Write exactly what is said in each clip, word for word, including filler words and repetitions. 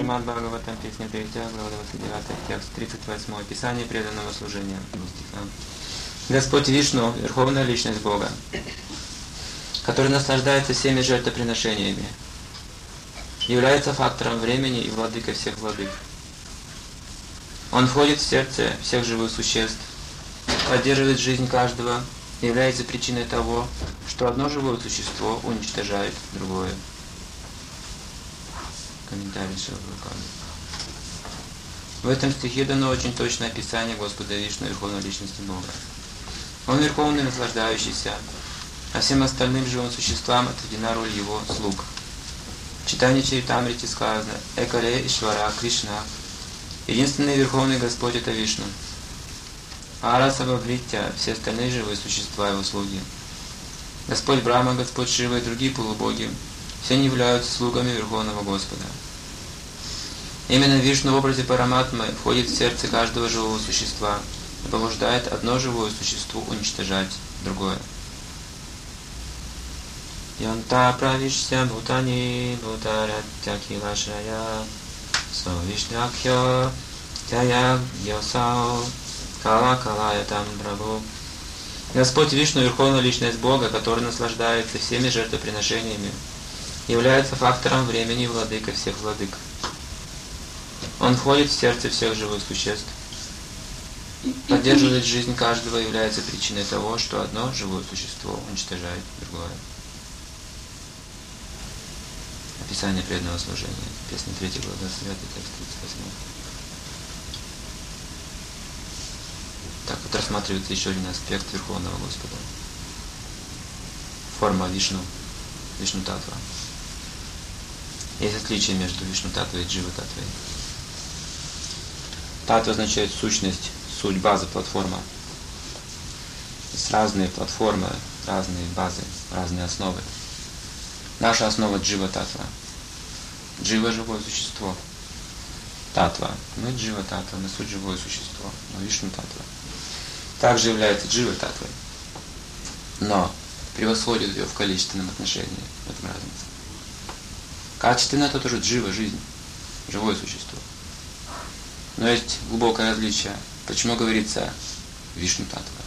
Шримад Бхагаватам, песня третья, глава двадцать девятая, текст тридцать восьмой. Описание преданного служения. Господь Вишну, Верховная Личность Бога, который наслаждается всеми жертвоприношениями, является фактором времени и владыкой всех владык. Он входит в сердце всех живых существ, поддерживает жизнь каждого и является причиной того, что одно живое существо уничтожает другое. Комментарий Шилпрапады. В этом стихе дано очень точное описание Господа Вишну, Верховной Личности Бога. Он верховный наслаждающийся, а всем остальным живым существам отведена роль его слуг. В читании Чаритамрити сказано: Экале Ишвара Кришна. Единственный Верховный Господь — это Вишну. Ара Сабхавритя, все остальные живые существа его слуги. Господь Брахма, Господь Шива и другие полубоги — все они являются слугами Верховного Господа. Именно Вишну в образе Параматмы входит в сердце каждого живого существа и побуждает одно живое существо уничтожать другое. Янта правишься бхутани бхутаратья килашая со вишнакхё тяя йосао кала калая там брабу. Господь Вишну, Верховная Личность Бога, который наслаждается всеми жертвоприношениями, является фактором времени и владыкой всех владык. Он входит в сердце всех живых существ, поддерживает жизнь каждого и является причиной того, что одно живое существо уничтожает другое. Описание преданного служения. Песня третья, глава двадцать девятая, текст тридцать восьмой. Так вот рассматривается еще один аспект Верховного Господа. Форма Вишну, Вишну-татва. Есть отличие между Вишну-татвой и Джива-татвой. Татва означает сущность, суть, база, платформа. Есть разные платформы, разные базы, разные основы. Наша основа Джива-татва. Джива — живое существо. Татва. Мы Джива-татва, мы суть живое существо. Но Вишну-татва также является Джива-татвой, но превосходит ее в количественном отношении. В этом разница. Качественно это тоже Джива, жизнь, живое существо. Но есть глубокое различие. Почему говорится Вишну-татва?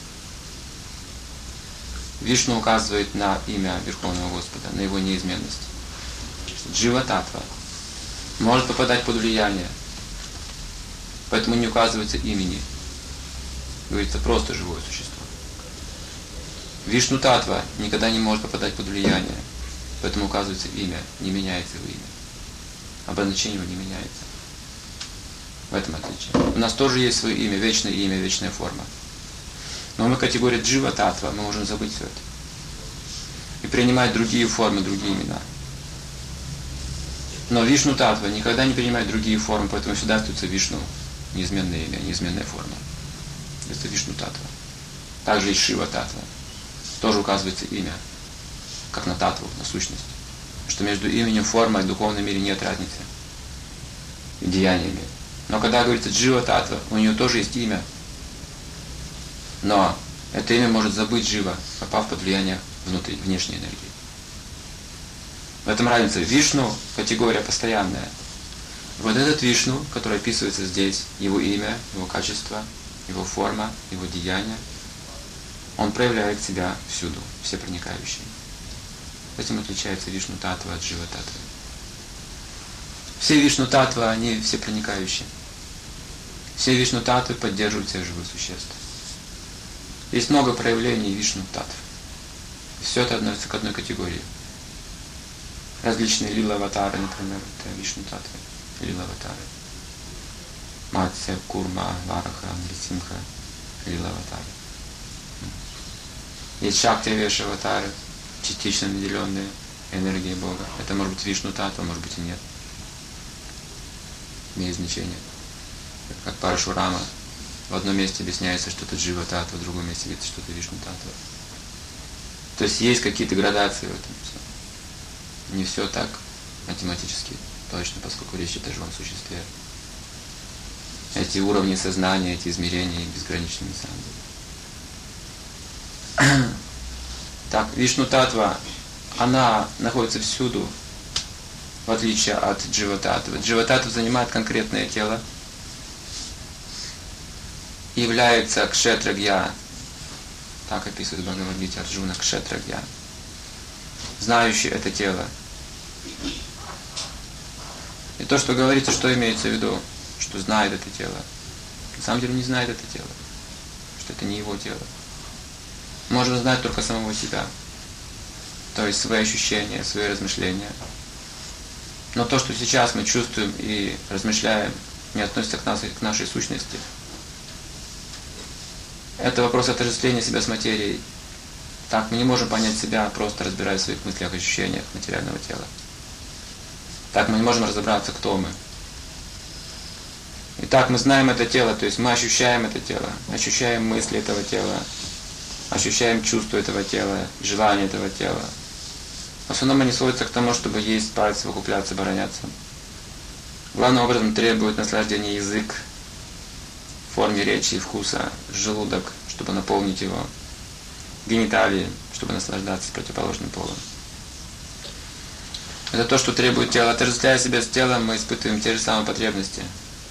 Вишну указывает на имя Верховного Господа, на его неизменность. Джива-татва может попадать под влияние, поэтому не указывается имени. Говорится просто живое существо. Вишну-татва никогда не может попадать под влияние, поэтому указывается имя, не меняется его имя. Обозначение его не меняется. В этом отличие. У нас тоже есть свое имя, вечное имя, вечная форма. Но мы в категории Джива-татва, мы можем забыть все это. И принимать другие формы, другие имена. Но Вишну-татва никогда не принимает другие формы, поэтому всегда остается Вишну, неизменное имя, неизменная форма. Это Вишну-татва. Также и Шива-татва. Тоже указывается имя, как на татву, на сущность. Что между именем, формой и духовном мире нет разницы. И деяниями. Но когда говорится Джива-татва, у нее тоже есть имя. Но это имя может забыть Джива, попав под влияние внутри, внешней энергии. В этом разница. Вишну — категория постоянная. Вот этот Вишну, который описывается здесь, его имя, его качество, его форма, его деяния, он проявляет себя всюду, всепроникающий. Этим отличается Вишну-татва от Джива-татвы. Все Вишну-татва, они всепроникающие. Все Вишну-татвы поддерживают всех живых существ. Есть много проявлений Вишну-татв. Все это относится к одной категории. Различные лила-аватары, например, это Вишну-татвы, лила-аватары. Матся, Курма, Вараха, Нрисимха, лила-аватары. Есть Шакти-веша-аватары, частично наделенные энергией Бога. Это может быть Вишну-татва, может быть и нет. Имеет значение. Как Парашурама. В одном месте объясняется, что это Джива-татва, в другом месте говорится, что это Вишну-татва. То есть есть какие-то градации в этом все. Не все так математически точно, поскольку речь идет о живом существе. Эти уровни сознания, эти измерения безграничны на самом деле. Так, Вишну-татва, она находится всюду. в отличие от джива-татвы. Джива-татва занимает конкретное тело, является кшетрагья, так описывает Бхагавад-гите Арджуна, кшетрагья, знающий это тело. И то, что говорится, что имеется в виду, что знает это тело, на самом деле не знает это тело, что это не его тело. Можно знать только самого себя, то есть свои ощущения, свои размышления. Но то, что сейчас мы чувствуем и размышляем, не относится к, нас, к нашей сущности. Это вопрос отождествления себя с материей. Так, мы не можем понять себя, просто разбираясь в своих мыслях и ощущениях материального тела. Так, мы не можем разобраться, кто мы. Итак, мы знаем это тело, то есть мы ощущаем это тело, ощущаем мысли этого тела, ощущаем чувства этого тела, желания этого тела. В основном они сводятся к тому, чтобы есть, спать, совокупляться, обороняться. Главным образом требует наслаждения язык в форме речи и вкуса, желудок, чтобы наполнить его, гениталии, чтобы наслаждаться противоположным полом. Это то, что требует тело. Отождествляя себя с телом, мы испытываем те же самые потребности.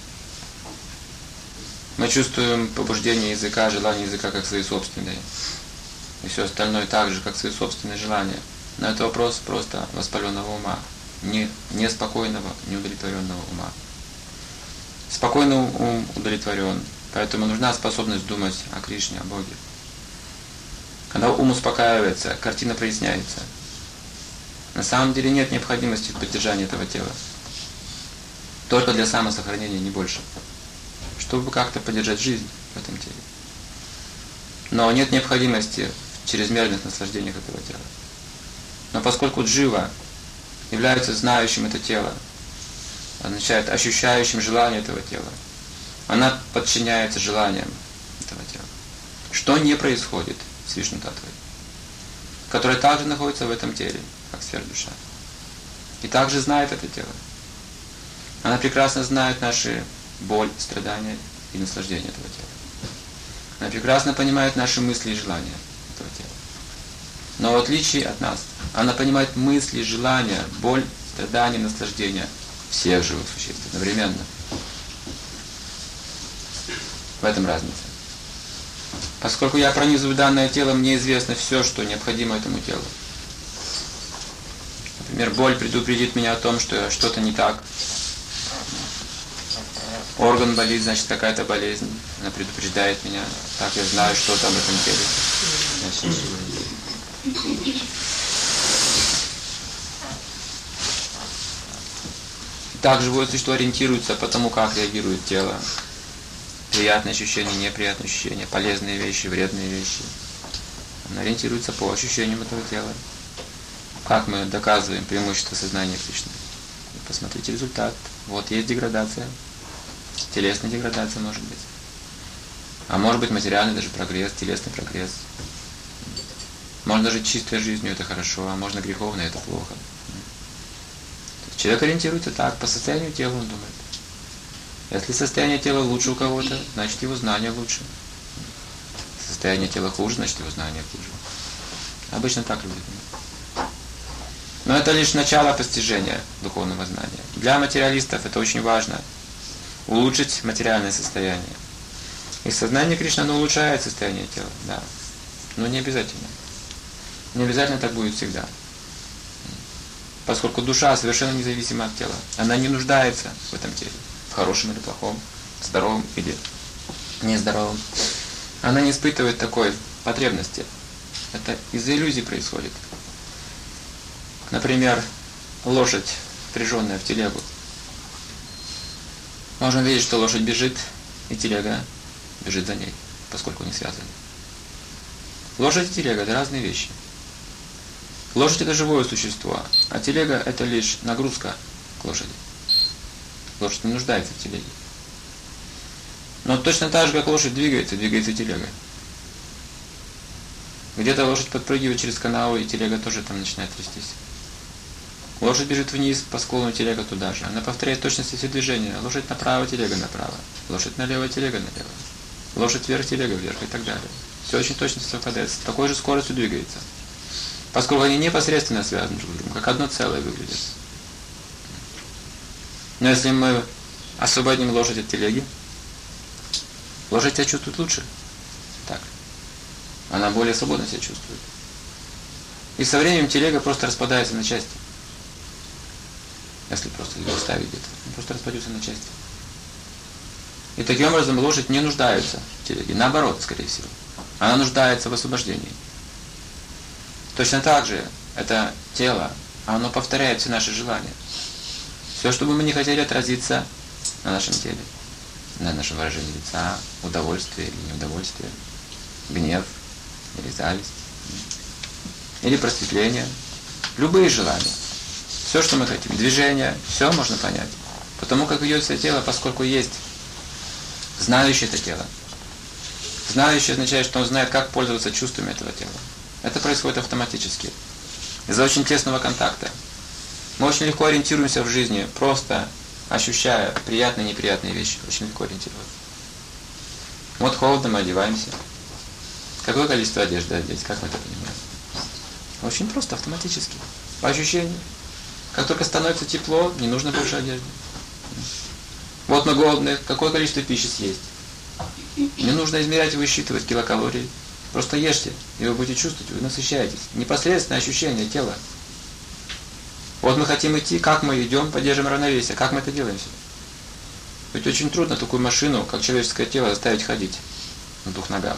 Мы чувствуем побуждение языка, желание языка как свои собственные. И все остальное так же, как свои собственные желания. Но это вопрос просто воспаленного ума, не неспокойного, неудовлетворенного ума. Спокойный ум удовлетворен, поэтому нужна способность думать о Кришне, о Боге. Когда ум успокаивается, картина проясняется. На самом деле нет необходимости в поддержании этого тела. Только для самосохранения, не больше. Чтобы как-то поддержать жизнь в этом теле. Но нет необходимости в чрезмерных наслаждениях этого тела. Но поскольку джива является знающим это тело, означает ощущающим желание этого тела, она подчиняется желаниям этого тела. Что не происходит с Вишну-татвой, которая также находится в этом теле, как сфера душа. И также знает это тело. Она прекрасно знает наши боль, страдания и наслаждения этого тела. Она прекрасно понимает наши мысли и желания этого тела. Но в отличие от нас, она понимает мысли, желания, боль, страдания, наслаждения всех живых существ одновременно. В этом разница. Поскольку я пронизываю данное тело, мне известно все, что необходимо этому телу. Например, боль предупредит меня о том, что что-то не так. Орган болит, значит какая-то болезнь. Она предупреждает меня. Так я знаю, что там в этом теле. Так живое существо ориентируется по тому, как реагирует тело. Приятные ощущения, неприятные ощущения, полезные вещи, вредные вещи. Оно ориентируется по ощущениям этого тела. Как мы доказываем преимущество сознания Кришны? Посмотрите результат. Вот есть деградация. Телесная деградация может быть. А может быть материальный даже прогресс, телесный прогресс. Можно жить чистой жизнью, это хорошо, а можно греховно, это плохо. Человек ориентируется так, по состоянию тела он думает. Если состояние тела лучше у кого-то, значит его знание лучше. Состояние тела хуже, значит его знание хуже. Обычно так люди думают. Но это лишь начало постижения духовного знания. Для материалистов это очень важно. Улучшить материальное состояние. И сознание Кришны, оно улучшает состояние тела, да. Но не обязательно. Не обязательно так будет всегда. Поскольку душа совершенно независима от тела. Она не нуждается в этом теле. В хорошем или плохом, здоровом или нездоровом. Она не испытывает такой потребности. Это из-за иллюзий происходит. Например, лошадь, впряженная в телегу. Можно видеть, что лошадь бежит, и телега бежит за ней, поскольку не связаны. Лошадь и телега – это разные вещи. Лошадь – это живое существо, а телега – это лишь нагрузка к лошади. Лошадь не нуждается в телеге. Но точно так же, как лошадь двигается, двигается телега. Где-то лошадь подпрыгивает через канаву, и телега тоже там начинает трястись. Лошадь бежит вниз по склону, телега туда же. Она повторяет точности все движения. Лошадь направо, телега направо. Лошадь налево, телега налево. Лошадь вверх, телега вверх и так далее. Все очень точно совпадает. С такой же скоростью двигается. Поскольку они непосредственно связаны друг с другом, как одно целое выглядит. Но если мы освободим лошадь от телеги, лошадь себя чувствует лучше. Так. Она более свободно себя чувствует. И со временем телега просто распадается на части. Если просто ее оставить где-то, он просто распадется на части. И таким образом лошадь не нуждается в телеге. Наоборот, скорее всего. Она нуждается в освобождении. Точно так же это тело, оно повторяет все наши желания. Все, что бы мы не хотели отразиться на нашем теле, на нашем выражении лица, удовольствие или неудовольствие, гнев или зависть, или просветление, любые желания, все, что мы хотим, движение, все можно понять. Потому как ведет себя тело, поскольку есть знающее это тело. Знающий означает, что он знает, как пользоваться чувствами этого тела. Это происходит автоматически, из-за очень тесного контакта. Мы очень легко ориентируемся в жизни, просто ощущая приятные и неприятные вещи. Очень легко ориентироваться. Вот холодно, мы одеваемся. Какое количество одежды одеть, как мы это понимаем? Очень просто, автоматически, по ощущению. Как только становится тепло, не нужно больше одежды. Вот мы голодны, какое количество пищи съесть? Не нужно измерять и высчитывать килокалории. Просто ешьте, и вы будете чувствовать, вы насыщаетесь. Непосредственное ощущение тела. Вот мы хотим идти, как мы идем, поддерживаем равновесие. Как мы это делаем себе? Ведь очень трудно такую машину, как человеческое тело, заставить ходить на двух ногах.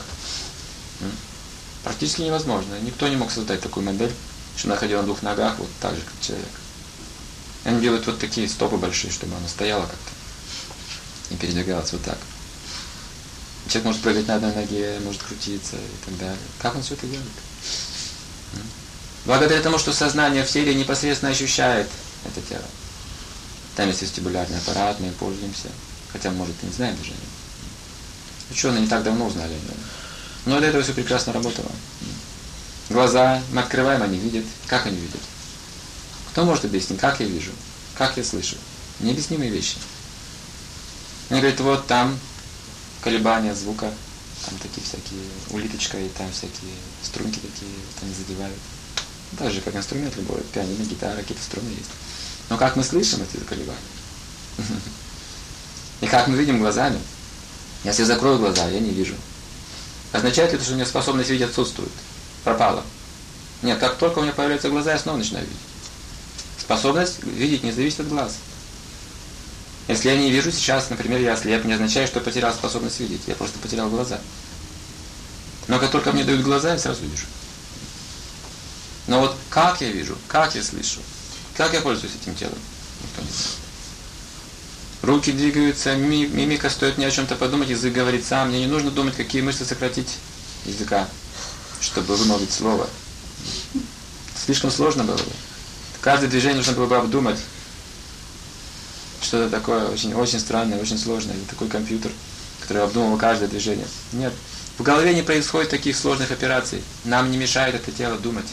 Практически невозможно. Никто не мог создать такую модель, что она ходила на двух ногах, вот так же, как человек. Они делают вот такие стопы большие, чтобы она стояла как-то и передвигалась вот так. Человек может прыгать на одной ноге, может крутиться и так далее. Как он все это делает? Благодаря тому, что сознание в теле непосредственно ощущает это тело. Там есть вестибулярный аппарат, мы им пользуемся. Хотя, может, и не знаем даже. Ученые не так давно узнали о нем. Но до этого все прекрасно работало. Глаза мы открываем, они видят. Как они видят? Кто может объяснить, как я вижу? Как я слышу? Необъяснимые вещи. Они говорят, вот там колебания звука, там такие всякие улиточка, и там всякие струнки такие, вот они задевают. Так же, как инструмент любой, пианино, гитара, какие-то струны есть. Но как мы слышим эти колебания? И как мы видим глазами? Если я закрою глаза, я не вижу. Означает ли это, что у меня способность видеть отсутствует? Пропала? Нет, как только у меня появляются глаза, я снова начинаю видеть. Способность видеть не зависит от глаз. Если я не вижу сейчас, например, я ослеп, не означает, что я потерял способность видеть. Я просто потерял глаза. Но как только мне дают глаза, я сразу вижу. Но вот как я вижу, как я слышу, как я пользуюсь этим телом, никто не знает. Руки двигаются, мимика, стоит мне о чем-то подумать, язык говорит сам. Мне не нужно думать, какие мышцы сократить языка, чтобы вымолвить слово. Слишком сложно было бы. Каждое движение нужно было бы обдумать. Что-то такое очень, очень странное, очень сложное. Это такой компьютер, который обдумывал каждое движение. Нет. В голове не происходит таких сложных операций. Нам не мешает это тело думать.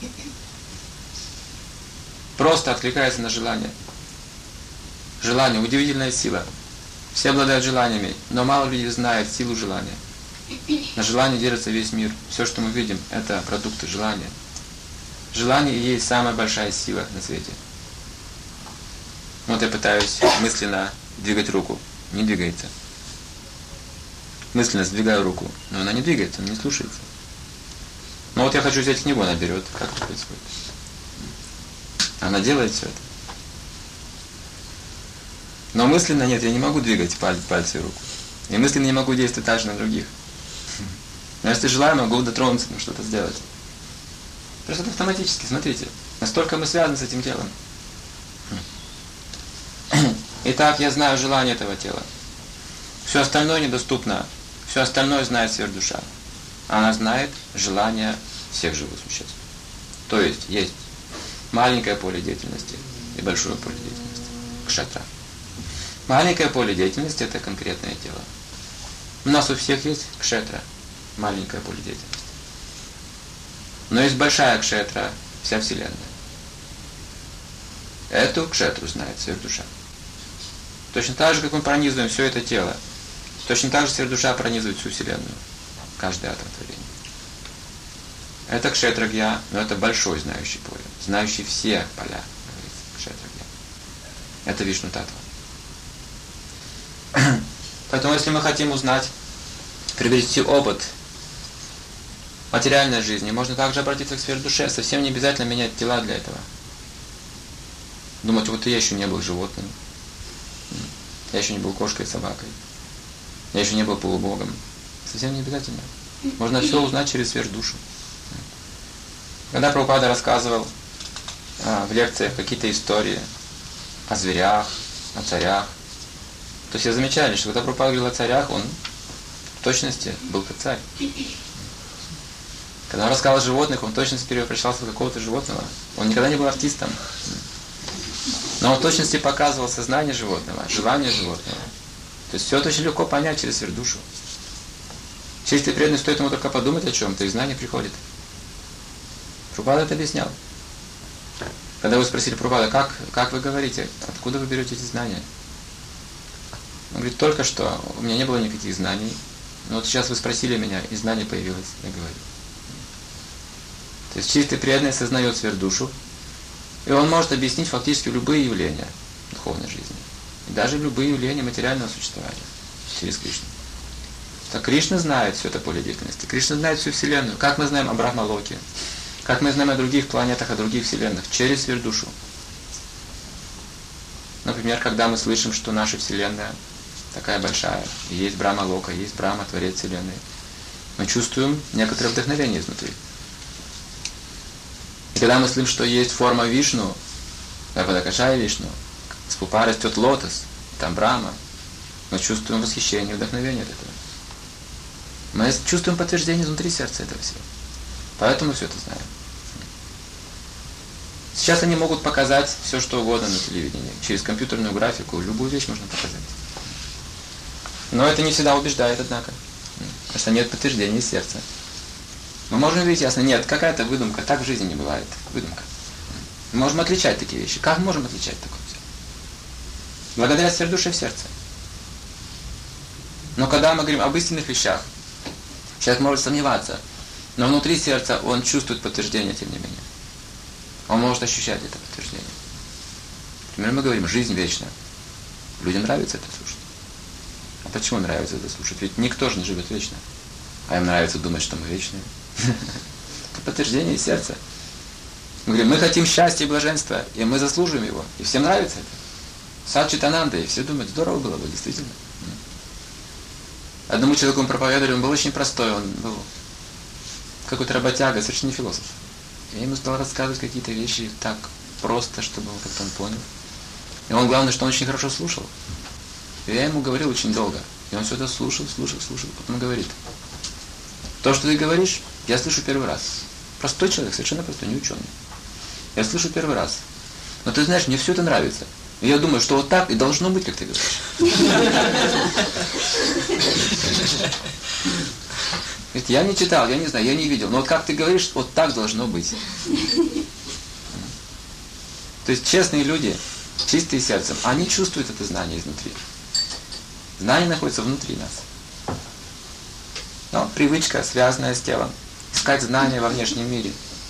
Просто откликается на желание. Желание – удивительная сила. Все обладают желаниями, но мало людей знает силу желания. На желании держится весь мир. Все, что мы видим, это продукты желания. Желание и есть самая большая сила на свете. Вот я пытаюсь мысленно двигать руку. Не двигается. Мысленно сдвигаю руку, но она не двигается, она не слушается. Но вот я хочу взять книгу, она берет. Как это происходит? Она делает все это. Но мысленно нет, я не могу двигать паль, пальцы и руку. И мысленно не могу действовать также на других. Но если желаю, могу дотронуться, ну, что-то сделать. Просто автоматически, смотрите. Настолько мы связаны с этим телом. Итак, я знаю желание этого тела. Все остальное недоступно. Все остальное знает сверхдуша. Она знает желание всех живых существ. То есть, есть маленькое поле деятельности и большое поле деятельности. Кшетра. Маленькое поле деятельности – это конкретное тело. У нас у всех есть кшетра, маленькое поле деятельности. Но есть большая кшетра, вся Вселенная. Эту кшетру знает сверхдуша. Точно так же, как мы пронизываем все это тело, точно так же сверхдуша пронизывает всю Вселенную, каждый атом творения. Это кшетра гья, но это большой знающий поле, знающий все поля, говорится, кшетра гья. Это Вишну Татва. Поэтому если мы хотим узнать, приобрести опыт материальной жизни, можно также обратиться к сверхдуше. Совсем не обязательно менять тела для этого. Думать, вот я еще не был животным. Я еще не был кошкой и собакой. Я еще не был полубогом. Совсем не обязательно. Можно все узнать через сверхдушу. Когда Прабхупада рассказывал а, в лекциях какие-то истории о зверях, о царях, то все замечали, что когда Прабхупада говорил о царях, он в точности был как царь. Когда он рассказывал о животных, он в точности перевоплощался в какого-то животного. Он никогда не был артистом. Но он в точности показывал сознание животного, желание животного. То есть все это очень легко понять через сверхдушу. Чистый преданный, стоит ему только подумать о чем-то, и знание приходит. Прабхупада это объяснял. Когда вы спросили Прабхупада, как, как вы говорите, откуда вы берете эти знания? Он говорит, только что у меня не было никаких знаний, но вот сейчас вы спросили меня, и знание появилось, я говорю. То есть чистый преданный осознает сверхдушу, и он может объяснить фактически любые явления духовной жизни. И даже любые явления материального существования через Кришну. Так Кришна знает все это поле деятельности. Кришна знает всю Вселенную. Как мы знаем о Брахма-локе, как мы знаем о других планетах, о других Вселенных, через сверхдушу. Например, когда мы слышим, что наша Вселенная такая большая, и есть Брахма-лока, есть Брахма, Творец Вселенной, мы чувствуем некоторое вдохновение изнутри. И когда мы слышим, что есть форма Вишну, Вападакашая Вишну, с пупа растет лотос, там Брахма, мы чувствуем восхищение, вдохновение от этого. Мы чувствуем подтверждение внутри сердца этого всего. Поэтому все это знаем. Сейчас они могут показать все, что угодно на телевидении. Через компьютерную графику любую вещь можно показать. Но это не всегда убеждает, однако. Потому что нет подтверждения из сердца. Мы можем видеть ясно, нет, какая-то выдумка, так в жизни не бывает. Выдумка. Мы можем отличать такие вещи. Как мы можем отличать такое все? Благодаря сверхдуше в сердце. Но когда мы говорим об истинных вещах, человек может сомневаться, но внутри сердца он чувствует подтверждение, тем не менее. Он может ощущать это подтверждение. Например, мы говорим, жизнь вечна. Людям нравится это слушать. А почему нравится это слушать? Ведь никто же не живет вечно. А им нравится думать, что мы вечные. Это подтверждение из сердца. Мы говорим, мы хотим счастья и блаженства, и мы заслуживаем его. И всем нравится это. Сад Читананда, и все думают, здорово было бы, действительно. Одному человеку он проповедовали, он был очень простой, он был какой-то работяга, совершенно не философ. Я ему стал рассказывать какие-то вещи так просто, чтобы он как-то он понял. И он, главное, что он очень хорошо слушал. И я ему говорил очень долго. И он все это слушал, слушал, слушал, потом говорит. То, что ты говоришь, я слышу первый раз. Простой человек, совершенно простой, не ученый. Я слышу первый раз. Но ты знаешь, мне все это нравится. И я думаю, что вот так и должно быть, как ты говоришь. Говорит, я не читал, я не знаю, я не видел. Но вот как ты говоришь, вот так должно быть. То есть честные люди, чистые сердцем, они чувствуют это знание изнутри. Знание находится внутри нас. Но привычка, связанная с телом. Искать знания во внешнем мире.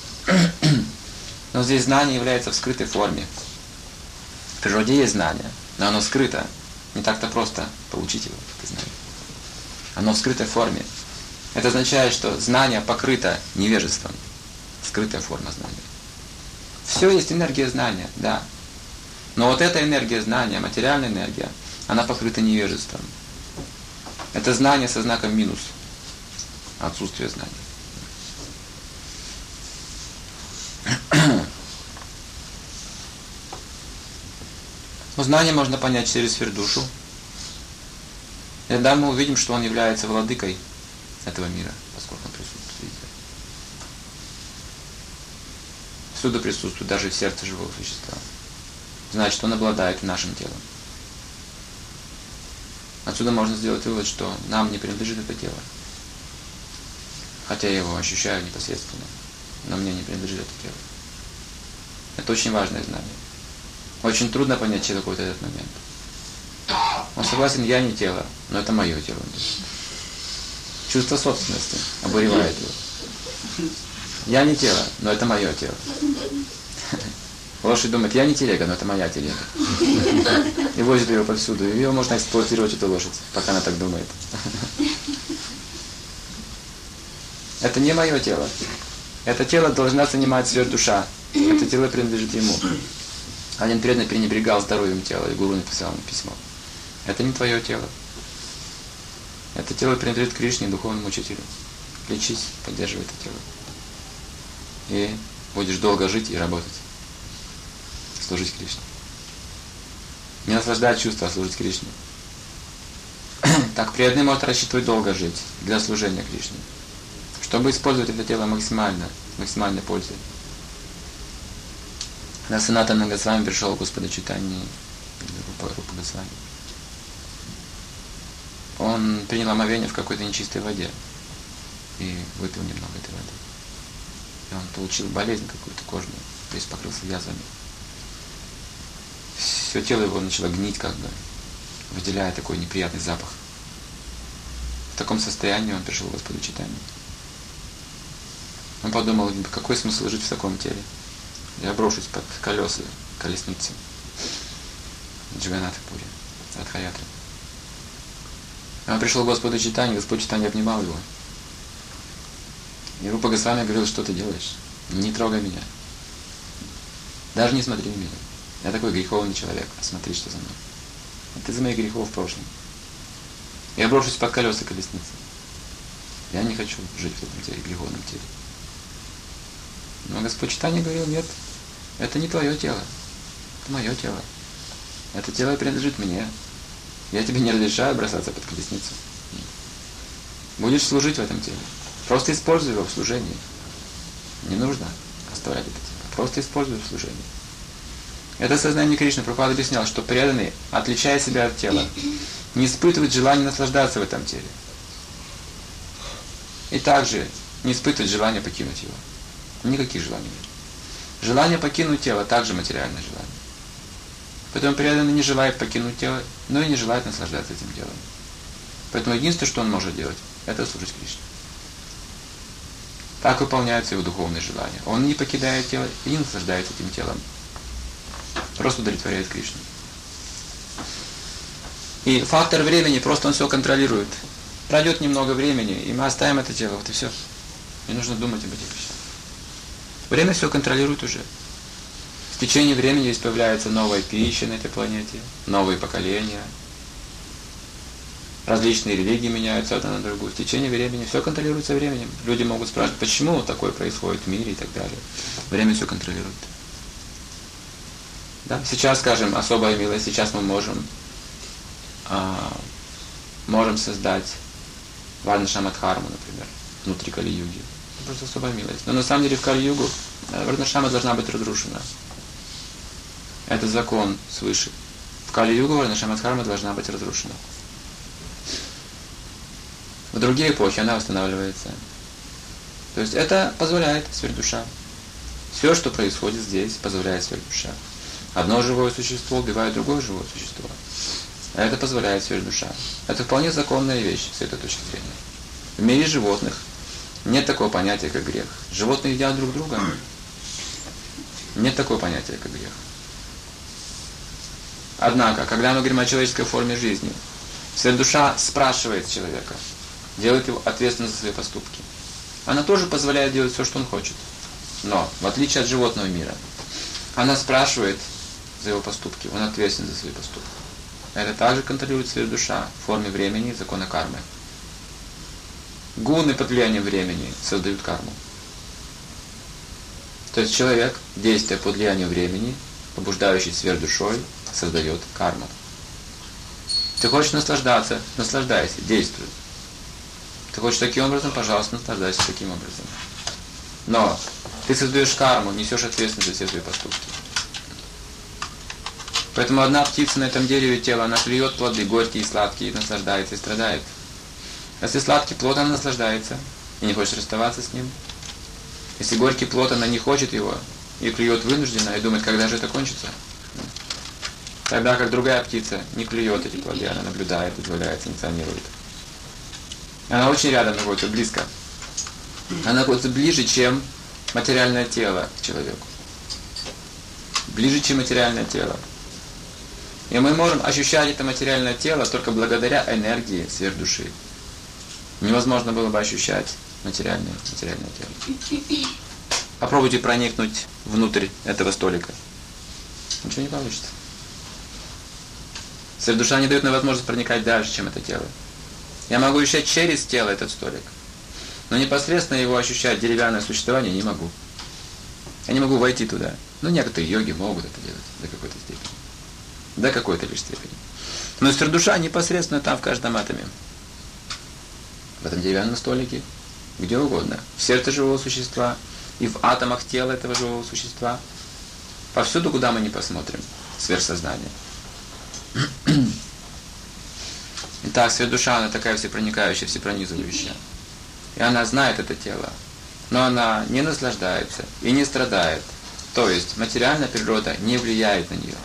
Но здесь знание является в скрытой форме. В природе есть знание, но оно скрыто. Не так-то просто получить его, это знание. Оно в скрытой форме. Это означает, что знание покрыто невежеством. Скрытая форма знания. Все есть энергия знания, да. Но вот эта энергия знания, материальная энергия, она покрыта невежеством. Это знание со знаком минус. Отсутствие знания. Но знание можно понять через сверхдушу. И тогда мы увидим, что он является владыкой этого мира, поскольку он присутствует везде. Всюду присутствует, даже в сердце живого существа. Значит, он обладает нашим телом. Отсюда можно сделать вывод, что нам не принадлежит это тело. Хотя я его ощущаю непосредственно, но мне не принадлежит это тело. Это очень важное знание. Очень трудно понять человеку вот этот момент. Он согласен, я не тело, но это мое тело. Чувство собственности обуревает его. Я не тело, но это мое тело. Лошадь думает, я не телега, но это моя телега. И возит ее повсюду. И ее можно эксплуатировать, эту лошадь, пока она так думает. Это не мое тело. Это тело должна занимать сверхдуша. Это тело принадлежит ему. Один преданный пренебрегал здоровьем тела, и гуру написал ему письмо. Это не твое тело. Это тело принадлежит Кришне, духовному учителю. Лечись, поддерживай это тело. И будешь долго жить и работать. Служить Кришне. Не наслаждать чувства, а служить Кришне. Так преданный может рассчитывать долго жить для служения Кришне. Чтобы использовать это тело максимально, с максимальной пользой. На Санатана Госвами пришел Господа Чайтанья, Рупа, Рупа Госвами. Он принял омовение в какой-то нечистой воде и выпил немного этой воды. И он получил болезнь какую-то кожную, то есть покрылся язвами. Все тело его начало гнить, как бы, выделяя такой неприятный запах. В таком состоянии он пришел к Господу Чайтанье. Он подумал, какой смысл жить в таком теле? Я брошусь под колеса колесницы Джаганатха-пури, Радха-ятры. Он пришел к Господу Чайтанье, Господь Чайтанья обнимал его. И Рупа Госвами говорил, что ты делаешь? Не трогай меня. Даже не смотри на меня. Я такой греховный человек. Смотри, что за мной. Это из-за моих грехов в прошлом. Я брошусь под колеса колесницы. Я не хочу жить в этом теле, греховном теле. Но Господь Чайтанья говорил, нет, это не твое тело, это мое тело. Это тело принадлежит мне. Я тебе не разрешаю бросаться под колесницу. Будешь служить в этом теле. Просто используй его в служении. Не нужно оставлять это тело. Просто используй его в служении. Это сознание Кришны. Прабхупада объяснял, что преданный, отличая себя от тела, не испытывает желания наслаждаться в этом теле. И также не испытывает желания покинуть его. Никаких желаний нет. Желание покинуть тело также материальное желание. Поэтому преданный не желает покинуть тело, но и не желает наслаждаться этим телом. Поэтому единственное, что он может делать, это служить Кришне. Так выполняются его духовные желания. Он не покидает тело и не наслаждается этим телом. Просто удовлетворяет Кришну. И фактор времени, просто он все контролирует. Пройдет немного времени, и мы оставим это тело, вот и все. Не нужно думать об этих вещах. Время все контролирует уже. В течение времени здесь появляется новая пища на этой планете, новые поколения, различные религии меняются одна на другую. В течение времени все контролируется временем. Люди могут спрашивать, почему такое происходит в мире и так далее. Время все контролирует. Да? Сейчас, скажем, особая милость, сейчас мы можем, а, можем создать Варнашамадхарму, например, внутри Кали-юги. Это просто особая милость. Но на самом деле в Кали-югу Варнашама должна быть разрушена. Это закон свыше. В Кали-югу Варнашамадхарма должна быть разрушена. В другие эпохи она восстанавливается. То есть это позволяет сверхдуша. Все, что происходит здесь, позволяет сверхдуша. Одно живое существо убивает другое живое существо. А это позволяет сверхдуша. Это вполне законная вещь с этой точки зрения. В мире животных нет такого понятия, как грех. Животные едят друг друга. Нет такого понятия, как грех. Однако, когда мы говорим о человеческой форме жизни, сверхдуша спрашивает человека, делает его ответственным за свои поступки. Она тоже позволяет делать все, что он хочет. Но, в отличие от животного мира, она спрашивает за его поступки, он ответственен за свои поступки. Это также контролирует сверхдуша в форме времени и закона кармы. Гуны под влиянием времени создают карму. То есть человек, действуя под влиянием времени, побуждающий сверхдушой, создает карму. Ты хочешь наслаждаться, наслаждайся, действуй. Ты хочешь таким образом, пожалуйста, наслаждайся таким образом. Но ты создаешь карму, несешь ответственность за все свои поступки. Поэтому одна птица на этом дереве тела, она клюет плоды, горькие и сладкие, и наслаждается и страдает. Если сладкий плод, она наслаждается и не хочет расставаться с ним. Если горький плод, она не хочет его и клюет вынужденно, и думает, когда же это кончится. Тогда как другая птица не клюет эти плоды, она наблюдает, позволяет, санкционирует. Она очень рядом находится, близко. Она находится ближе, чем материальное тело к человеку. ближе, чем материальное тело. И мы можем ощущать это материальное тело только благодаря энергии сверхдуши. Невозможно было бы ощущать материальное, материальное тело. Попробуйте проникнуть внутрь этого столика. Ничего не получится. Сверхдуша не дает нам возможность проникать дальше, чем это тело. Я могу ощущать через тело этот столик, но непосредственно его ощущать деревянное существование не могу. Я не могу войти туда. Но некоторые йоги могут это делать до какой-то степени. До какой-то лишь степени. Но сверхдуша непосредственно там, в каждом атоме. В этом деревянном столике, где угодно. В сердце живого существа и в атомах тела этого живого существа. Повсюду, куда мы не посмотрим. Сверхсознание. Итак, сверхдуша, она такая всепроникающая, всепронизывающая. И она знает это тело. Но она не наслаждается и не страдает. То есть материальная природа не влияет на нее.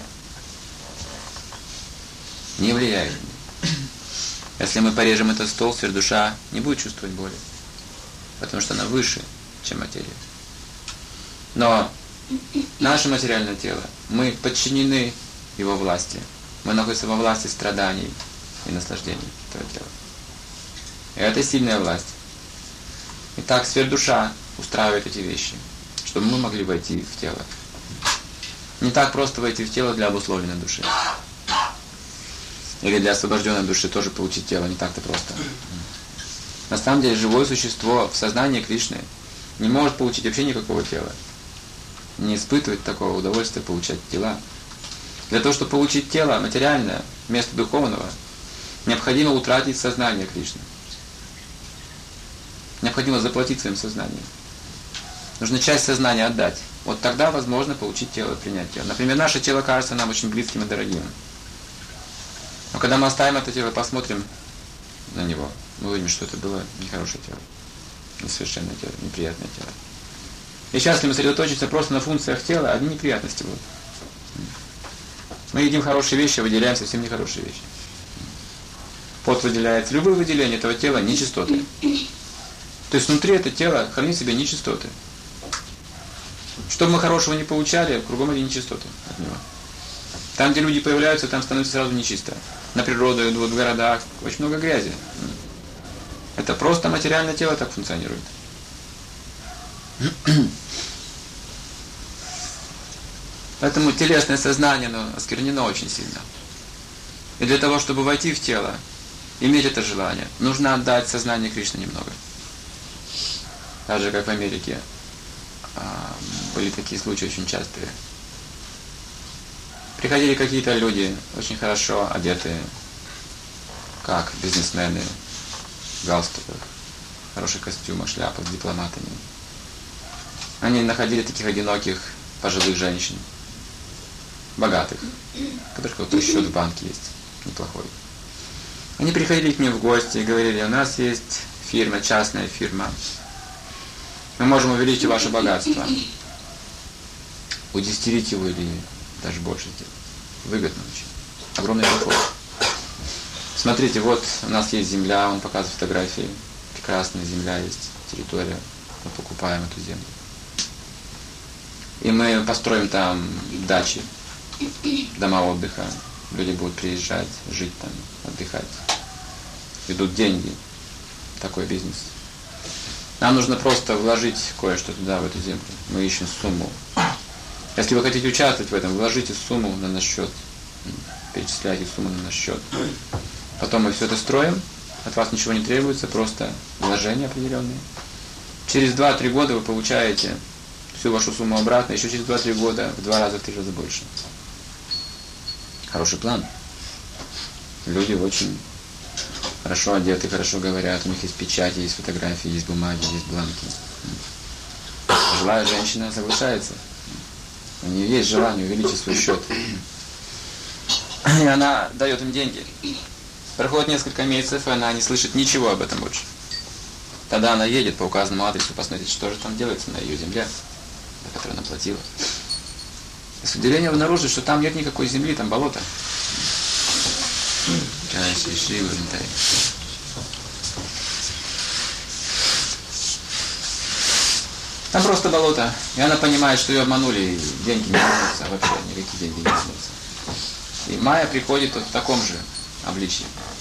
Не влияет на нее. Если мы порежем этот стол, сверхдуша не будет чувствовать боли. Потому что она выше, чем материя. Но наше материальное тело, мы подчинены его власти. Мы находимся во власти страданий и наслаждений этого тела. И это сильная власть. Итак, сверхдуша устраивает эти вещи, чтобы мы могли войти в тело. Не так просто войти в тело для обусловленной души. Или для освобожденной души тоже получить тело не так-то просто. На самом деле, живое существо в сознании Кришны не может получить вообще никакого тела. Не испытывать такого удовольствия получать тела. Для того, чтобы получить тело материальное, вместо духовного, необходимо утратить сознание Кришны. Необходимо заплатить своим сознанием. Нужно часть сознания отдать. Вот тогда возможно получить тело, принять тело. Например, наше тело кажется нам очень близким и дорогим. Но когда мы оставим это тело, посмотрим на него, мы увидим, что это было нехорошее тело, несовершенное тело, неприятное тело. И сейчас, если мы сосредоточимся просто на функциях тела, одни неприятности будут. Мы едим хорошие вещи, а выделяем совсем нехорошие вещи. Пот выделяется. Любое выделение этого тела нечистоты. То есть внутри это тело хранит в себе нечистоты. Что бы мы хорошего не получали, кругом одни нечистоты от него. Там, где люди появляются, там становится сразу нечисто. На природу идут, в городах, очень много грязи. Это просто материальное тело так функционирует. Поэтому телесное сознание, оно осквернено очень сильно. И для того, чтобы войти в тело, иметь это желание, нужно отдать сознание Кришны немного. Так же, как в Америке были такие случаи очень частые. Приходили какие-то люди, очень хорошо одетые, как бизнесмены, в галстуках, в хороших костюмах, шляпах, с дипломатами. Они находили таких одиноких пожилых женщин, богатых, у которых какой-то счет в банке есть, неплохой. Они приходили к ним в гости и говорили: у нас есть фирма, частная фирма. Мы можем увеличить ваше богатство, удесятерить его или даже больше сделать. Выгодно очень. Огромный доход. Смотрите, вот у нас есть земля, он показывает фотографии. Прекрасная земля есть, территория. Мы покупаем эту землю. И мы построим там дачи, дома отдыха. Люди будут приезжать, жить там, отдыхать. Идут деньги. Такой бизнес. Нам нужно просто вложить кое-что туда, в эту землю. Мы ищем сумму. Если вы хотите участвовать в этом, вложите сумму на наш счет. Перечисляйте сумму на наш счет. Потом мы все это строим. От вас ничего не требуется, просто вложения определенные. Через два-три года вы получаете всю вашу сумму обратно. Еще через два-три года в два раза, в три раза больше. Хороший план. Люди очень хорошо одеты, хорошо говорят, у них есть печати, есть фотографии, есть бумаги, есть бланки. Пожилая женщина соглашается. У нее есть желание увеличить свой счет. И она дает им деньги. Проходит несколько месяцев, и она не слышит ничего об этом больше. Тогда она едет по указанному адресу посмотреть, что же там делается на ее земле, за которую она платила. И с удивлением обнаружит, что там нет никакой земли, там болото. Там просто болото. И она понимает, что ее обманули, и деньги не вернутся, а вообще никакие деньги не вернутся. И майя приходит вот в таком же обличии.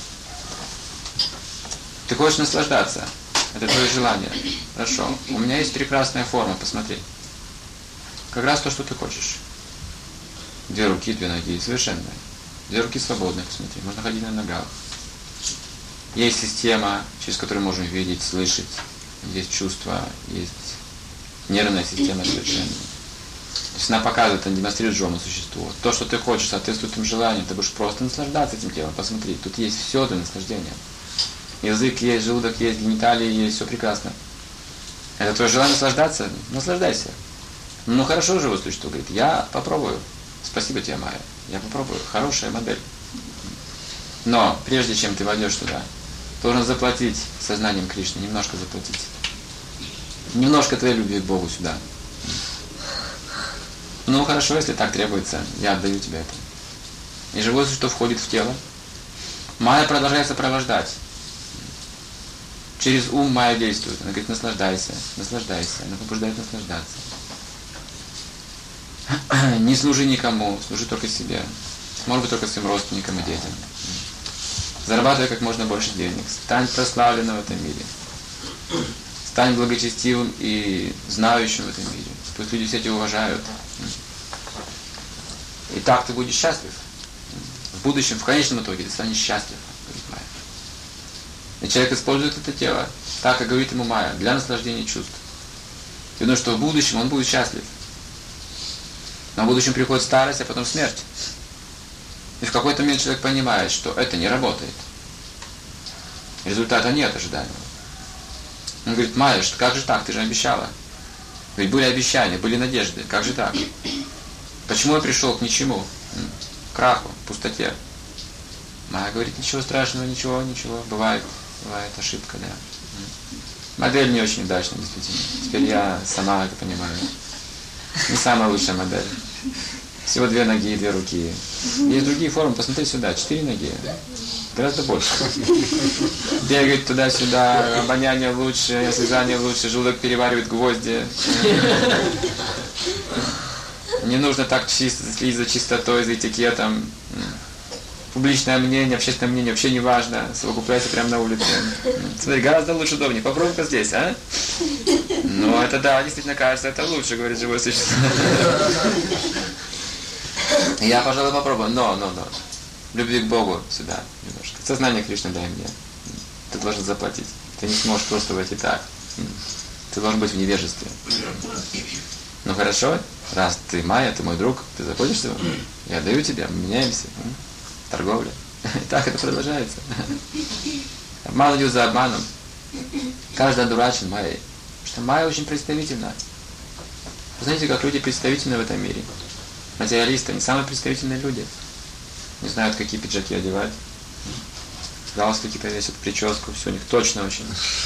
Ты хочешь наслаждаться. Это твое желание. Хорошо. У меня есть прекрасная форма, посмотри. Как раз то, что ты хочешь. Две руки, две ноги, совершенно. Две руки свободные, посмотри. Можно ходить на ногах. Есть система, через которую можем видеть, слышать. Есть чувства, есть нервная система совершенно. То есть она показывает, она демонстрирует живому существу. То, что ты хочешь, соответствует твоим желаниям. Ты будешь просто наслаждаться этим телом. Посмотри, тут есть все для наслаждения. Язык есть, желудок есть, гениталии есть, все прекрасно. Это твое желание наслаждаться? Наслаждайся. Ну хорошо живое существо говорит, я попробую. Спасибо тебе, Майя. Я попробую. Хорошая модель. Но прежде чем ты войдешь туда, должен заплатить сознанием Кришны, немножко заплатить. Немножко твоей любви к Богу сюда. Ну хорошо, если так требуется, я отдаю тебе это. И живое существо входит в тело. Майя продолжает сопровождать. Через ум майя действует. Она говорит, наслаждайся, наслаждайся. Она побуждает наслаждаться. Не служи никому, служи только себе. Может быть, только своим родственникам и детям. Зарабатывай как можно больше денег. Стань прославленным в этом мире. Стань благочестивым и знающим в этом мире. Пусть люди все тебя уважают. И так ты будешь счастлив. В будущем, в конечном итоге, ты станешь счастлив. И человек использует это тело, так, как говорит ему майя, для наслаждения чувств. И думаю, что в будущем он будет счастлив. Но в будущем приходит старость, а потом смерть. И в какой-то момент человек понимает, что это не работает. Результата нет ожидаемого. Он говорит, майя, как же так, ты же обещала. Ведь были обещания, были надежды, как же так? Почему я пришел к ничему? К краху, пустоте. Майя говорит, ничего страшного, ничего, ничего, бывает. Бывает ошибка, да. Модель не очень удачная, действительно. Теперь я сама это понимаю. Не самая лучшая модель. Всего две ноги и две руки. Есть другие формы, посмотри сюда, четыре ноги. Гораздо больше. Бегать туда-сюда, обоняние лучше, осязание лучше, желудок переваривает гвозди. Не нужно так чисто следить за чистотой, за этикетом. Публичное мнение, общественное мнение вообще не важно. Совокупляйся прямо на улице. Смотри, гораздо лучше, удобнее. Попробуй-ка здесь, а? Ну, это да, действительно кажется, это лучше, говорит живое существо. Я, пожалуй, попробую. Но, но, но. Любви к Богу сюда немножко. Сознание Кришны дай мне. Ты должен заплатить. Ты не сможешь просто войти так. Ты должен быть в невежестве. Ну хорошо, раз ты майя, ты мой друг, ты заботишься, я даю тебе, мы меняемся. Торговля. И так это продолжается. Обман идет за обманом. Каждый одурачен майей. Потому что майя очень представительна. Вы знаете, как люди представительны в этом мире. Материалисты, они самые представительные люди. Не знают, какие пиджаки одевать. Галстуки повесят, прическу, все у них точно очень.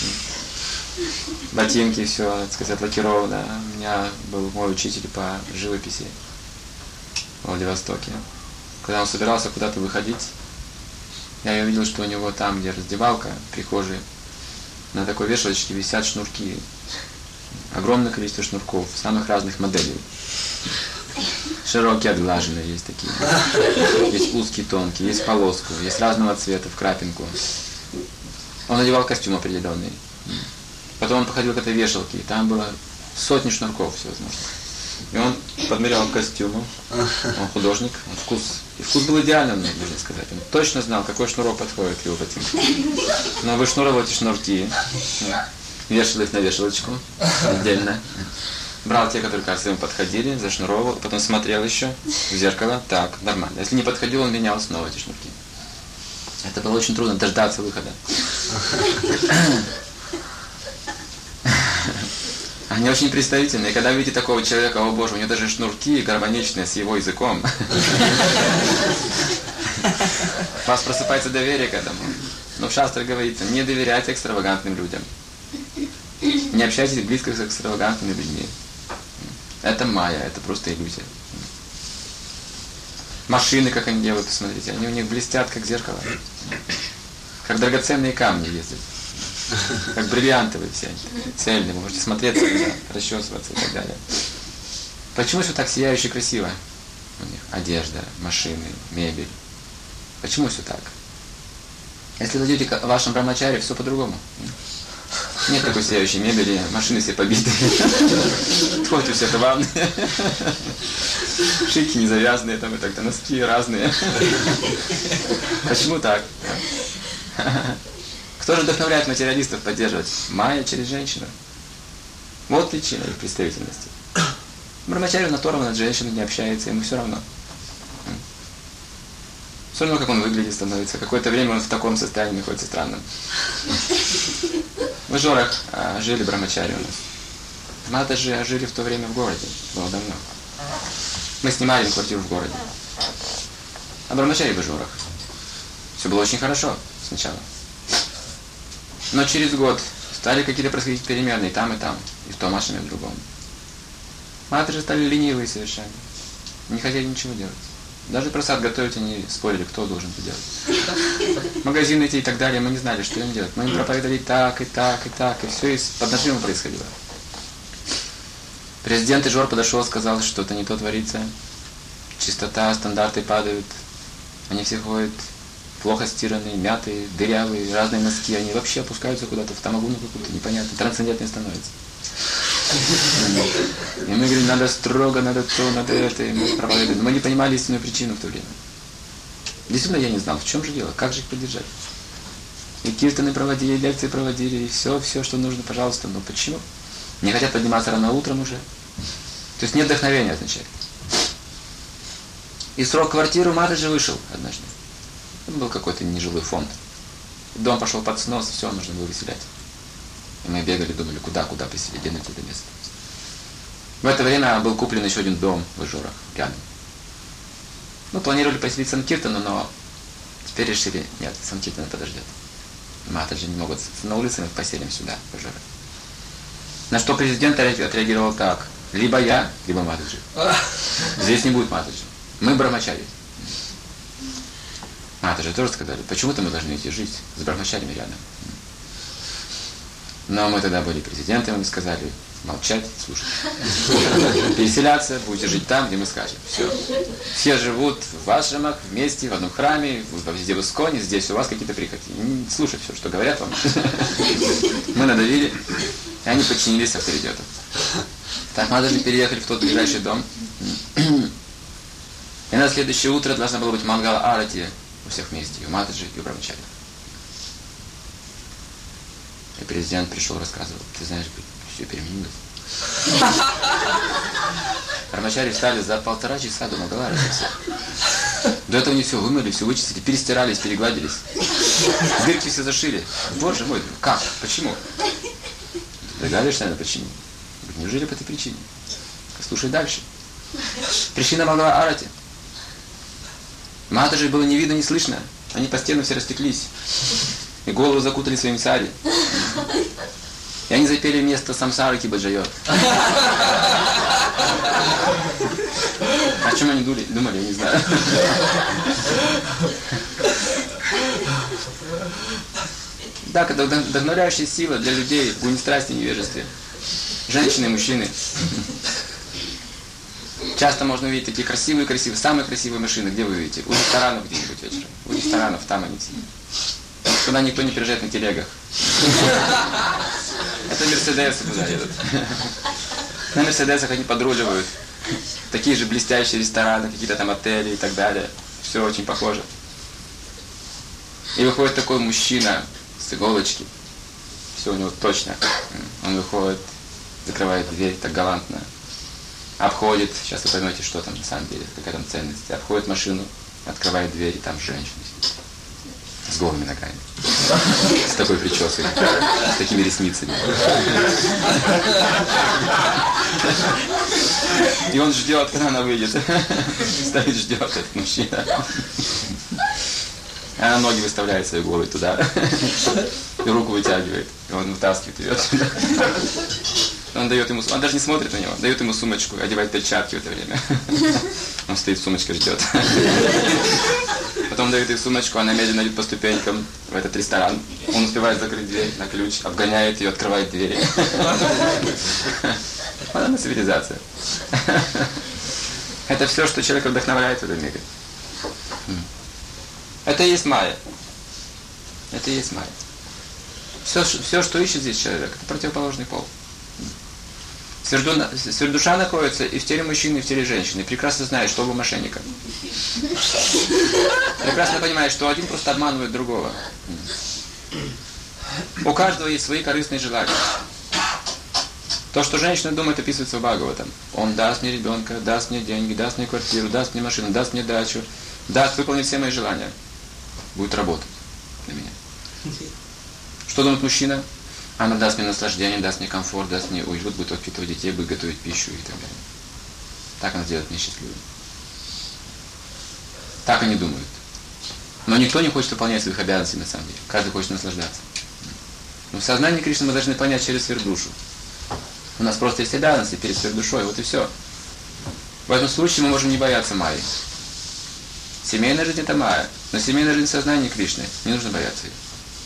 Ботинки, все, так сказать, лакировано. У меня был мой учитель по живописи в Владивостоке. Когда он собирался куда-то выходить, я увидел, что у него там, где раздевалка, в прихожей, на такой вешалочке висят шнурки. Огромное количество шнурков, самых разных моделей. Широкие, отглаженные есть такие. Есть узкие, тонкие, есть полоску, есть разного цвета, в крапинку. Он надевал костюм определенный. Потом он походил к этой вешалке, и там было сотни шнурков всевозможных. И он подмерял костюму, он художник, он вкус. И вкус был идеальным, можно сказать. Он точно знал, какой шнурок подходит к его ботинку. Но вышнуровал эти шнурки, вешал их на вешалочку отдельно. Брал те, которые, кажется, ему подходили, зашнуровал, потом смотрел еще в зеркало. Так, нормально. Если не подходил, он менял снова эти шнурки. Это было очень трудно, дождаться выхода. Они очень представительные. И когда видите такого человека, о Боже, у него даже шнурки гармоничные с его языком. У вас просыпается доверие к этому. Но в шастре говорится, не доверяйте экстравагантным людям. Не общайтесь близко с экстравагантными людьми. Это майя, это просто иллюзия. Машины, как они делают, посмотрите, они у них блестят, как зеркало. Как драгоценные камни ездят. Как бриллиантовые все, цельные. Вы можете смотреться, да, расчесываться и так далее. Почему все так сияюще и красиво? У них одежда, машины, мебель. Почему все так? Если вы зайдете к вашему брамачаре, все по-другому. Нет такой сияющей мебели, машины все побиты. Ходят все это ванны. Шейки не завязанные, там и так-то носки разные. Почему так? Кто же вдохновляет материалистов поддерживать? Майя через женщину. Вот причина их представительности. Брамачари оторван от женщины, не общается, ему все равно. Все равно, как он выглядит, становится. Какое-то время он в таком состоянии находится странным. В Жорах а, жили брамачари у нас. Матаджи жили в то время в городе. Было давно. Мы снимали им квартиру в городе. А брамачари в Жорах. Все было очень хорошо сначала. Но через год стали какие-то происходить перемены и там, и там. И в том ашраме, и в другом. Матаджи стали ленивые совершенно. Не хотели ничего делать. Даже просад готовить они спорили, кто должен это делать. Магазины эти и так далее, мы не знали, что им делать. Мы им проповедовали так, и так, и так, и все из под нажимом происходило. Президент Ижор подошел, сказал, что что-то не то творится. Чистота, стандарты падают. Они все ходят плохо стиранные, мятые, дырявые, разные носки. Они вообще опускаются куда-то в тамагуну какую-то, непонятно, трансцендентные становятся. И мы говорим, надо строго, надо то, надо это, и мы проповедуем. Но мы не понимали истинную причину в то время. Действительно, я не знал, в чем же дело, как же их поддержать. И киртаны проводили, и лекции проводили, и все, все, что нужно, пожалуйста. Но почему? Не хотят подниматься рано утром уже. То есть нет вдохновения, означает. И срок квартиры Матаджи вышел однажды. Это был какой-то нежилой фонд. Дом пошел под снос, все, нужно было выселять. И мы бегали, думали, куда, куда поселить, где найти это место. В это время был куплен еще один дом в Ижорах, рядом. Ну, планировали поселить Санкиртану, но теперь решили, нет, Санкиртана подождет. Матаджи не могут на улице, мы их поселим сюда, в Ижорах. На что президент отреагировал так: либо я, либо Матаджи. Здесь не будет Матаджи. Мы брамачари. Матаджи тоже сказали, почему-то мы должны идти жить с брамачарями рядом. Но мы тогда были президентами, мы сказали, молчать, слушать. Переселяться, будете жить там, где мы скажем. Все. Все живут в ашрамах, вместе, в одном храме, везде в Исконе, здесь у вас какие-то прихоти. Не слушать все, что говорят вам. Мы надавили, и они подчинились авторитету. Так мы даже переехали в тот ближайший дом. И на следующее утро должна была быть мангала арати у всех вместе, и у Матаджи, и у брамачари. И президент пришел, рассказывал, ты знаешь, все переменилось. Брамачари встали за полтора часа до Мангала. До этого они все вымыли, все вычистили, перестирались, перегладились. Дырки все зашили. Боже мой, как? Почему? Догадываешься, наверное, почему? Неужели по этой причине? Слушай дальше. Причина Мангала арати. Матаджи было не видно, не слышно. Они по стенам все растеклись. И голову закутали своим сари. И они запели вместо самсары кибаджайот. О чем они думали, думали, я не знаю. Да, когда вдохновляющая сила для людей в гунистрасти и невежестве. Женщины и мужчины. Часто можно увидеть такие красивые-красивые, самые красивые машины. Где вы видите? У ресторанов где-нибудь вечером. У ресторанов, там они все. Куда никто не приезжает на телегах. Это мерседесы туда едут. На мерседесах они подруливают. Такие же блестящие рестораны, какие-то там отели и так далее. Все очень похоже. И выходит такой мужчина с иголочки. Все у него точно. Он выходит, закрывает дверь так галантно. Обходит, сейчас вы поймете, что там на самом деле, какая там ценность. Обходит машину, открывает дверь, и там женщина сидит. С голыми ногами. С такой прической. С такими ресницами. И он ждет, когда она выйдет. Стоит, ждет этот мужчина. Она ноги выставляет свои головы туда. И руку вытягивает. И он вытаскивает ее отсюда. Он дает ему, он даже не смотрит на него, дает ему сумочку, одевает перчатки в это время. Он стоит, сумочка ждет. Потом дает ей сумочку, она медленно идет по ступенькам в этот ресторан. Он успевает закрыть дверь на ключ, обгоняет ее, открывает двери. Вот она цивилизация. Это все, что человека вдохновляет в этом мире. Это и есть майя. Это и есть майя. Все, все, что ищет здесь человек, это противоположный пол. Сверхдуша находится и в теле мужчины, и в теле женщины. И прекрасно знает, что оба мошенника. Прекрасно понимает, что один просто обманывает другого. У каждого есть свои корыстные желания. То, что женщина думает, описывается в Бхагаватам. Он даст мне ребенка, даст мне деньги, даст мне квартиру, даст мне машину, даст мне дачу, даст выполнить все мои желания. Будет работать для меня. Что думает мужчина? Она даст мне наслаждение, даст мне комфорт, даст мне уют, будет воспитывать детей, будет готовить пищу и так далее. Так она сделает меня счастливым. Так они думают. Но никто не хочет выполнять своих обязанностей на самом деле. Каждый хочет наслаждаться. Но в сознании Кришны мы должны понять через сверхдушу. У нас просто есть обязанности перед сверхдушой, вот и все. В этом случае мы можем не бояться майи. Семейная жизнь это майя, но семейная жизнь в сознании Кришны, не нужно бояться ее.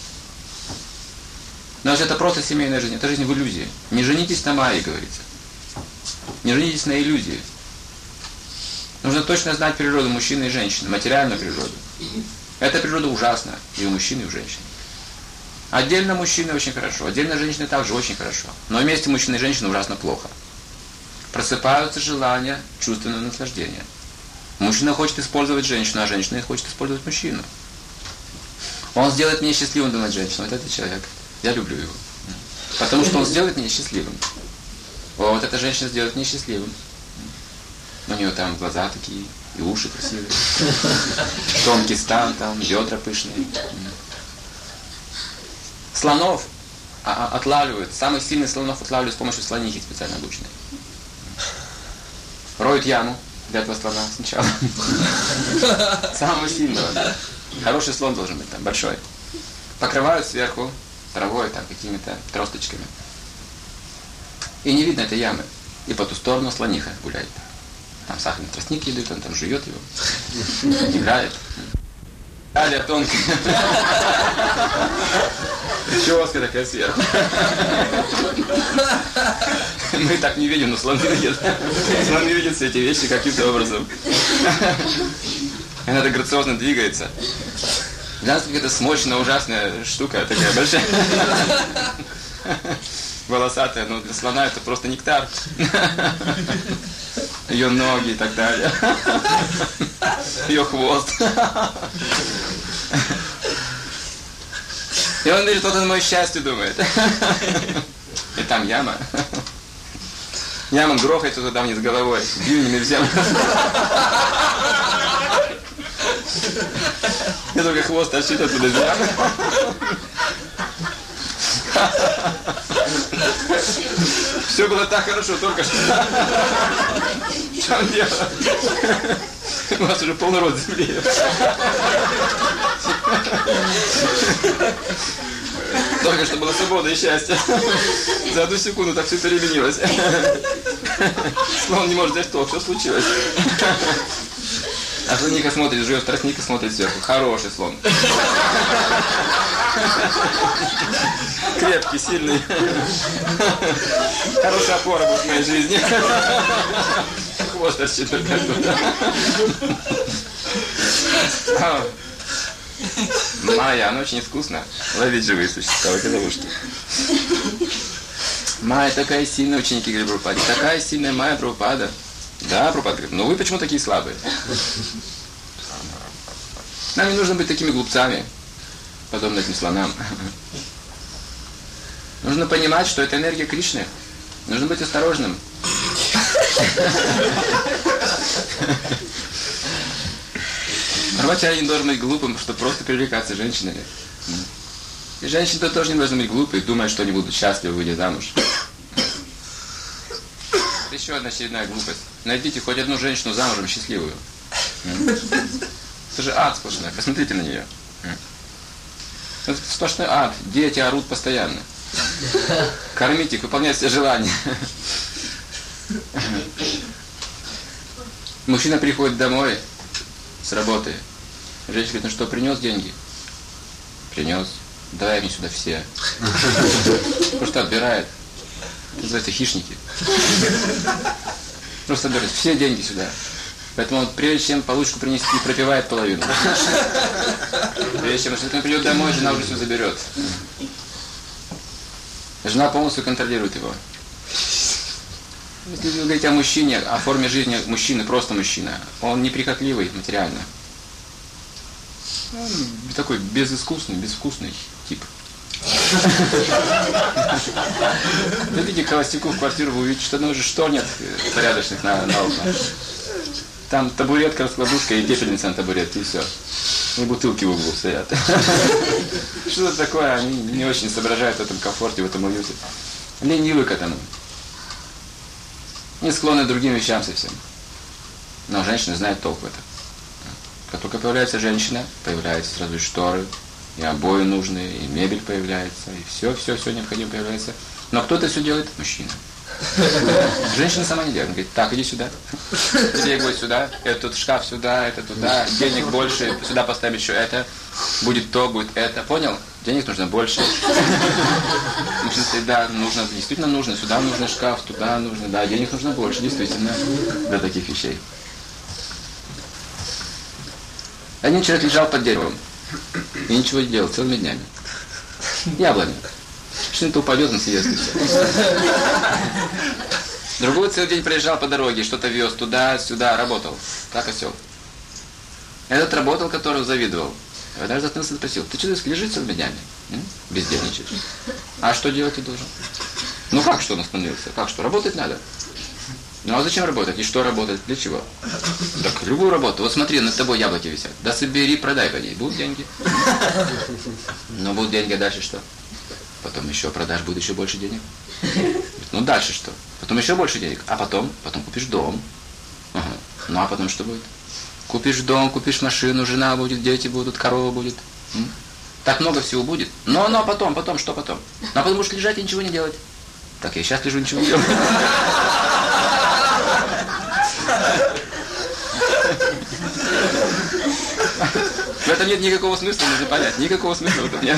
Но если это просто семейная жизнь, это жизнь в иллюзии. Не женитесь на майе, говорится. Не женитесь на иллюзии. Нужно точно знать природу мужчины и женщины, материальную природу. Эта природа ужасна и у мужчины, и у женщины. Отдельно мужчины очень хорошо, отдельно женщины также очень хорошо. Но вместе мужчины и женщины ужасно плохо. Просыпаются желания чувственного наслаждения. Мужчина хочет использовать женщину, а женщина хочет использовать мужчину. Он сделает меня счастливым, думает женщина. Вот этот человек. Я люблю его. Потому что он сделает меня счастливым. О, вот эта женщина сделает меня счастливым. У нее там глаза такие, и уши красивые. Тонкий стан, там, бедра пышные. Слонов отлавливают. Самых сильных слонов отлавливают с помощью слонихи специально обученной. Роют яму для этого слона сначала. Самого сильного, да. Хороший слон должен быть там, большой. Покрывают сверху травой, там, какими-то тросточками. И не видно этой ямы. И по ту сторону слониха гуляет. Там сахарный тростник едет, он там жует его. Играет. Талия тонкая. Прическа такая сверху. Мы так не видим, но слоны видят. Слоны видят все эти вещи каким-то образом. Она так грациозно двигается. Для нас какая-то смочная, ужасная штука такая большая. Волосатая, но для слона это просто нектар. Ее ноги и так далее. Ее хвост. И он говорит, вот он мое счастье думает. И там яма. Яма грохается туда вниз головой. Бивнями в землю. И только хвост торчит оттуда из ямы. Все было так хорошо, только что. В чем дело? У вас уже полный рот земли. Только что была свобода и счастье. За одну секунду так все переменилось. Слон не может взять толк, что случилось? А слоника смотрит, жует тростник и смотрит сверху. Хороший слон. Крепкий, сильный. Хорошая опора будет в моей жизни. Хвост торчит только оттуда. Майя, она очень искусна. Ловить живые существа в этой ловушке. Майя такая сильная, ученики говорят Прабхупаде. Такая сильная Майя Прабхупада. Да, Прабхупада говорит, но вы почему такие слабые? Нам не нужно быть такими глупцами, подобно этим слонам. Нужно понимать, что это энергия Кришны. Нужно быть осторожным. Брахмачарья не должен быть глупым, чтобы просто привлекаться женщинами. И женщины тоже не должны быть глупые, думая, что они будут счастливы, выйдя замуж. Это еще одна очередная глупость. Найдите хоть одну женщину замужем счастливую. Это же ад сплошной. Посмотрите на нее. Это сплошной ад. Дети орут постоянно. Кормите их, выполняйте все желания. Мужчина приходит домой с работы. Женщина говорит, ну что, принес деньги? Принес. Давай мне сюда все. Просто отбирает. Это называется хищники. Просто отбирает все деньги сюда. Поэтому он, прежде чем получку принести, пропивает половину. Прежде чем он придет домой, жена уже все заберет. Жена полностью контролирует его. Если вы говорите о мужчине, о форме жизни мужчины, просто мужчина, он неприхотливый материально. Он такой безыскусный, безвкусный тип. Зайдите к холостяку в квартиру, вы увидите, что ну уже штор нет порядочных на, на окна. Там табуретка, раскладушка и пепельница на табуретке, и все. И бутылки в углу стоят. Что-то такое, они не очень соображают в этом комфорте, в этом уюте. Ленивы к этому. Не склонны к другим вещам совсем. Но женщина знает толк в этом. Как только появляется женщина, появляются сразу и шторы, и обои нужные, и мебель появляется, и все, все, все необходимо появляется. Но кто это все делает? Мужчина. Женщина сама не делает. Она говорит, так, иди сюда. Иди, говорит, сюда. Этот шкаф сюда, это туда. Денег больше, сюда поставим еще это. Будет то, будет это. Понял? Денег нужно больше. Мужчина говорит, да, нужно, действительно нужно. Сюда нужно шкаф, туда нужно. Да, денег нужно больше, действительно. Для таких вещей. Один человек лежал под деревом. И ничего не делал целыми днями. Яблоня. Что-то упадет, он съест и все. Другой целый день проезжал по дороге, что-то вез туда-сюда, работал. Как осел. Этот работал, которого завидовал. Я даже остановился и спросил, ты что здесь лежишь целыми днями? Бездельничаешь. А что делать ты должен? Ну как что он остановился? Как что? Работать надо. Ну а зачем работать? И что работать? Для чего? Так, любую работу. Вот смотри, над тобой яблоки висят. Да собери, продай по ней. Будут деньги. Но будут деньги, а дальше что? Потом еще продашь, будет еще больше денег. Ну дальше что? Потом еще больше денег. А потом? Потом купишь дом. Ага. Ну а потом что будет? Купишь дом, купишь машину, жена будет, дети будут, корова будет. М? Так много всего будет. Но, но потом, потом, что потом? Ну а потом будешь лежать и ничего не делать. Так, я сейчас лежу, ничего не делаю. В этом нет никакого смысла, нужно понять. Никакого смысла в этом нет.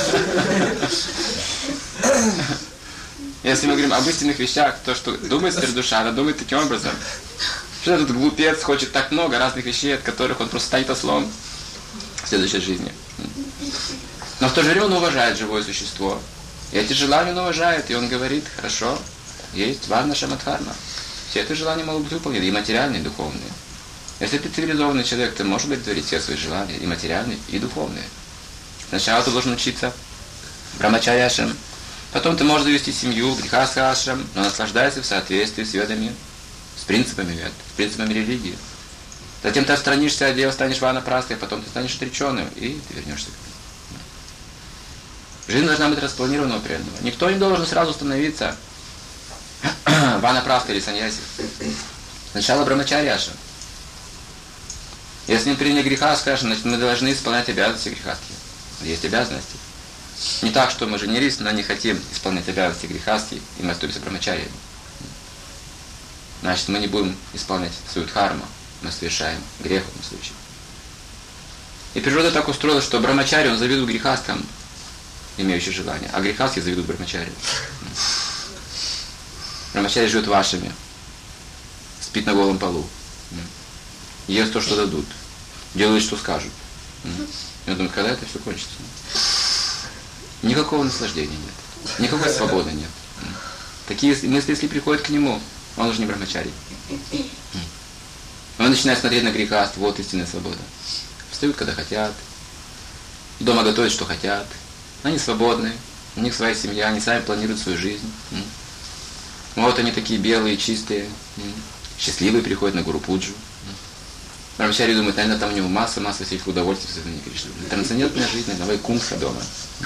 Если мы говорим об истинных вещах, то, что думает теперь душа, она думает таким образом. Что этот глупец хочет так много разных вещей, от которых он просто станет ослом в следующей жизни. Но в то же время он уважает живое существо. И эти желания он уважает, и он говорит, хорошо, есть варна шамадхарма. Все эти желания могут быть выполнены, и материальные, и духовные. Если ты цивилизованный человек, ты можешь удовлетворить все свои желания, и материальные, и духовные. Сначала ты должен учиться брамачарьяшем, потом ты можешь завести семью, грихастха-ашрам, но наслаждайся в соответствии с ведами, с принципами вед, с принципами религии. Затем ты отстранишься от дела, станешь ванапрастой, а потом ты станешь отреченным, и ты вернешься к этому. Жизнь должна быть распланирована у преданного. Никто не должен сразу становиться ванапрастой или саньяси. Сначала брамачарьяша. Если мы приняли грехастха, значит мы должны исполнять обязанности грехастхи. Есть обязанности. Не так, что мы женились, но не хотим исполнять обязанности грехастхи, и мы остаемся брамачарьями. Значит, мы не будем исполнять свою дхарму, мы совершаем грех в этом случае. И природа так устроила, что брамачарья, он завидует грехастхам, имеющим желание, а грехастхи завидуют брамачарьям. Брамачарья живет вашими, спит на голом полу, ест то, что дадут, делает, что скажут. Я думаю, когда это все кончится? Никакого наслаждения нет, никакой свободы нет. Такие мысли, если приходят к нему, он уже не брамачарий. Он начинает смотреть на грехаст, вот истинная свобода. Встают, когда хотят, дома готовят, что хотят. Они свободны, у них своя семья, они сами планируют свою жизнь. Вот они такие белые, чистые, счастливые, приходят на Гуру Пуджу. Брамачари думают, наверное, там у него масса-масса всяких удовольствий в сознании Кришны. Трансцендентная жизнь, на Вайкунтха дома.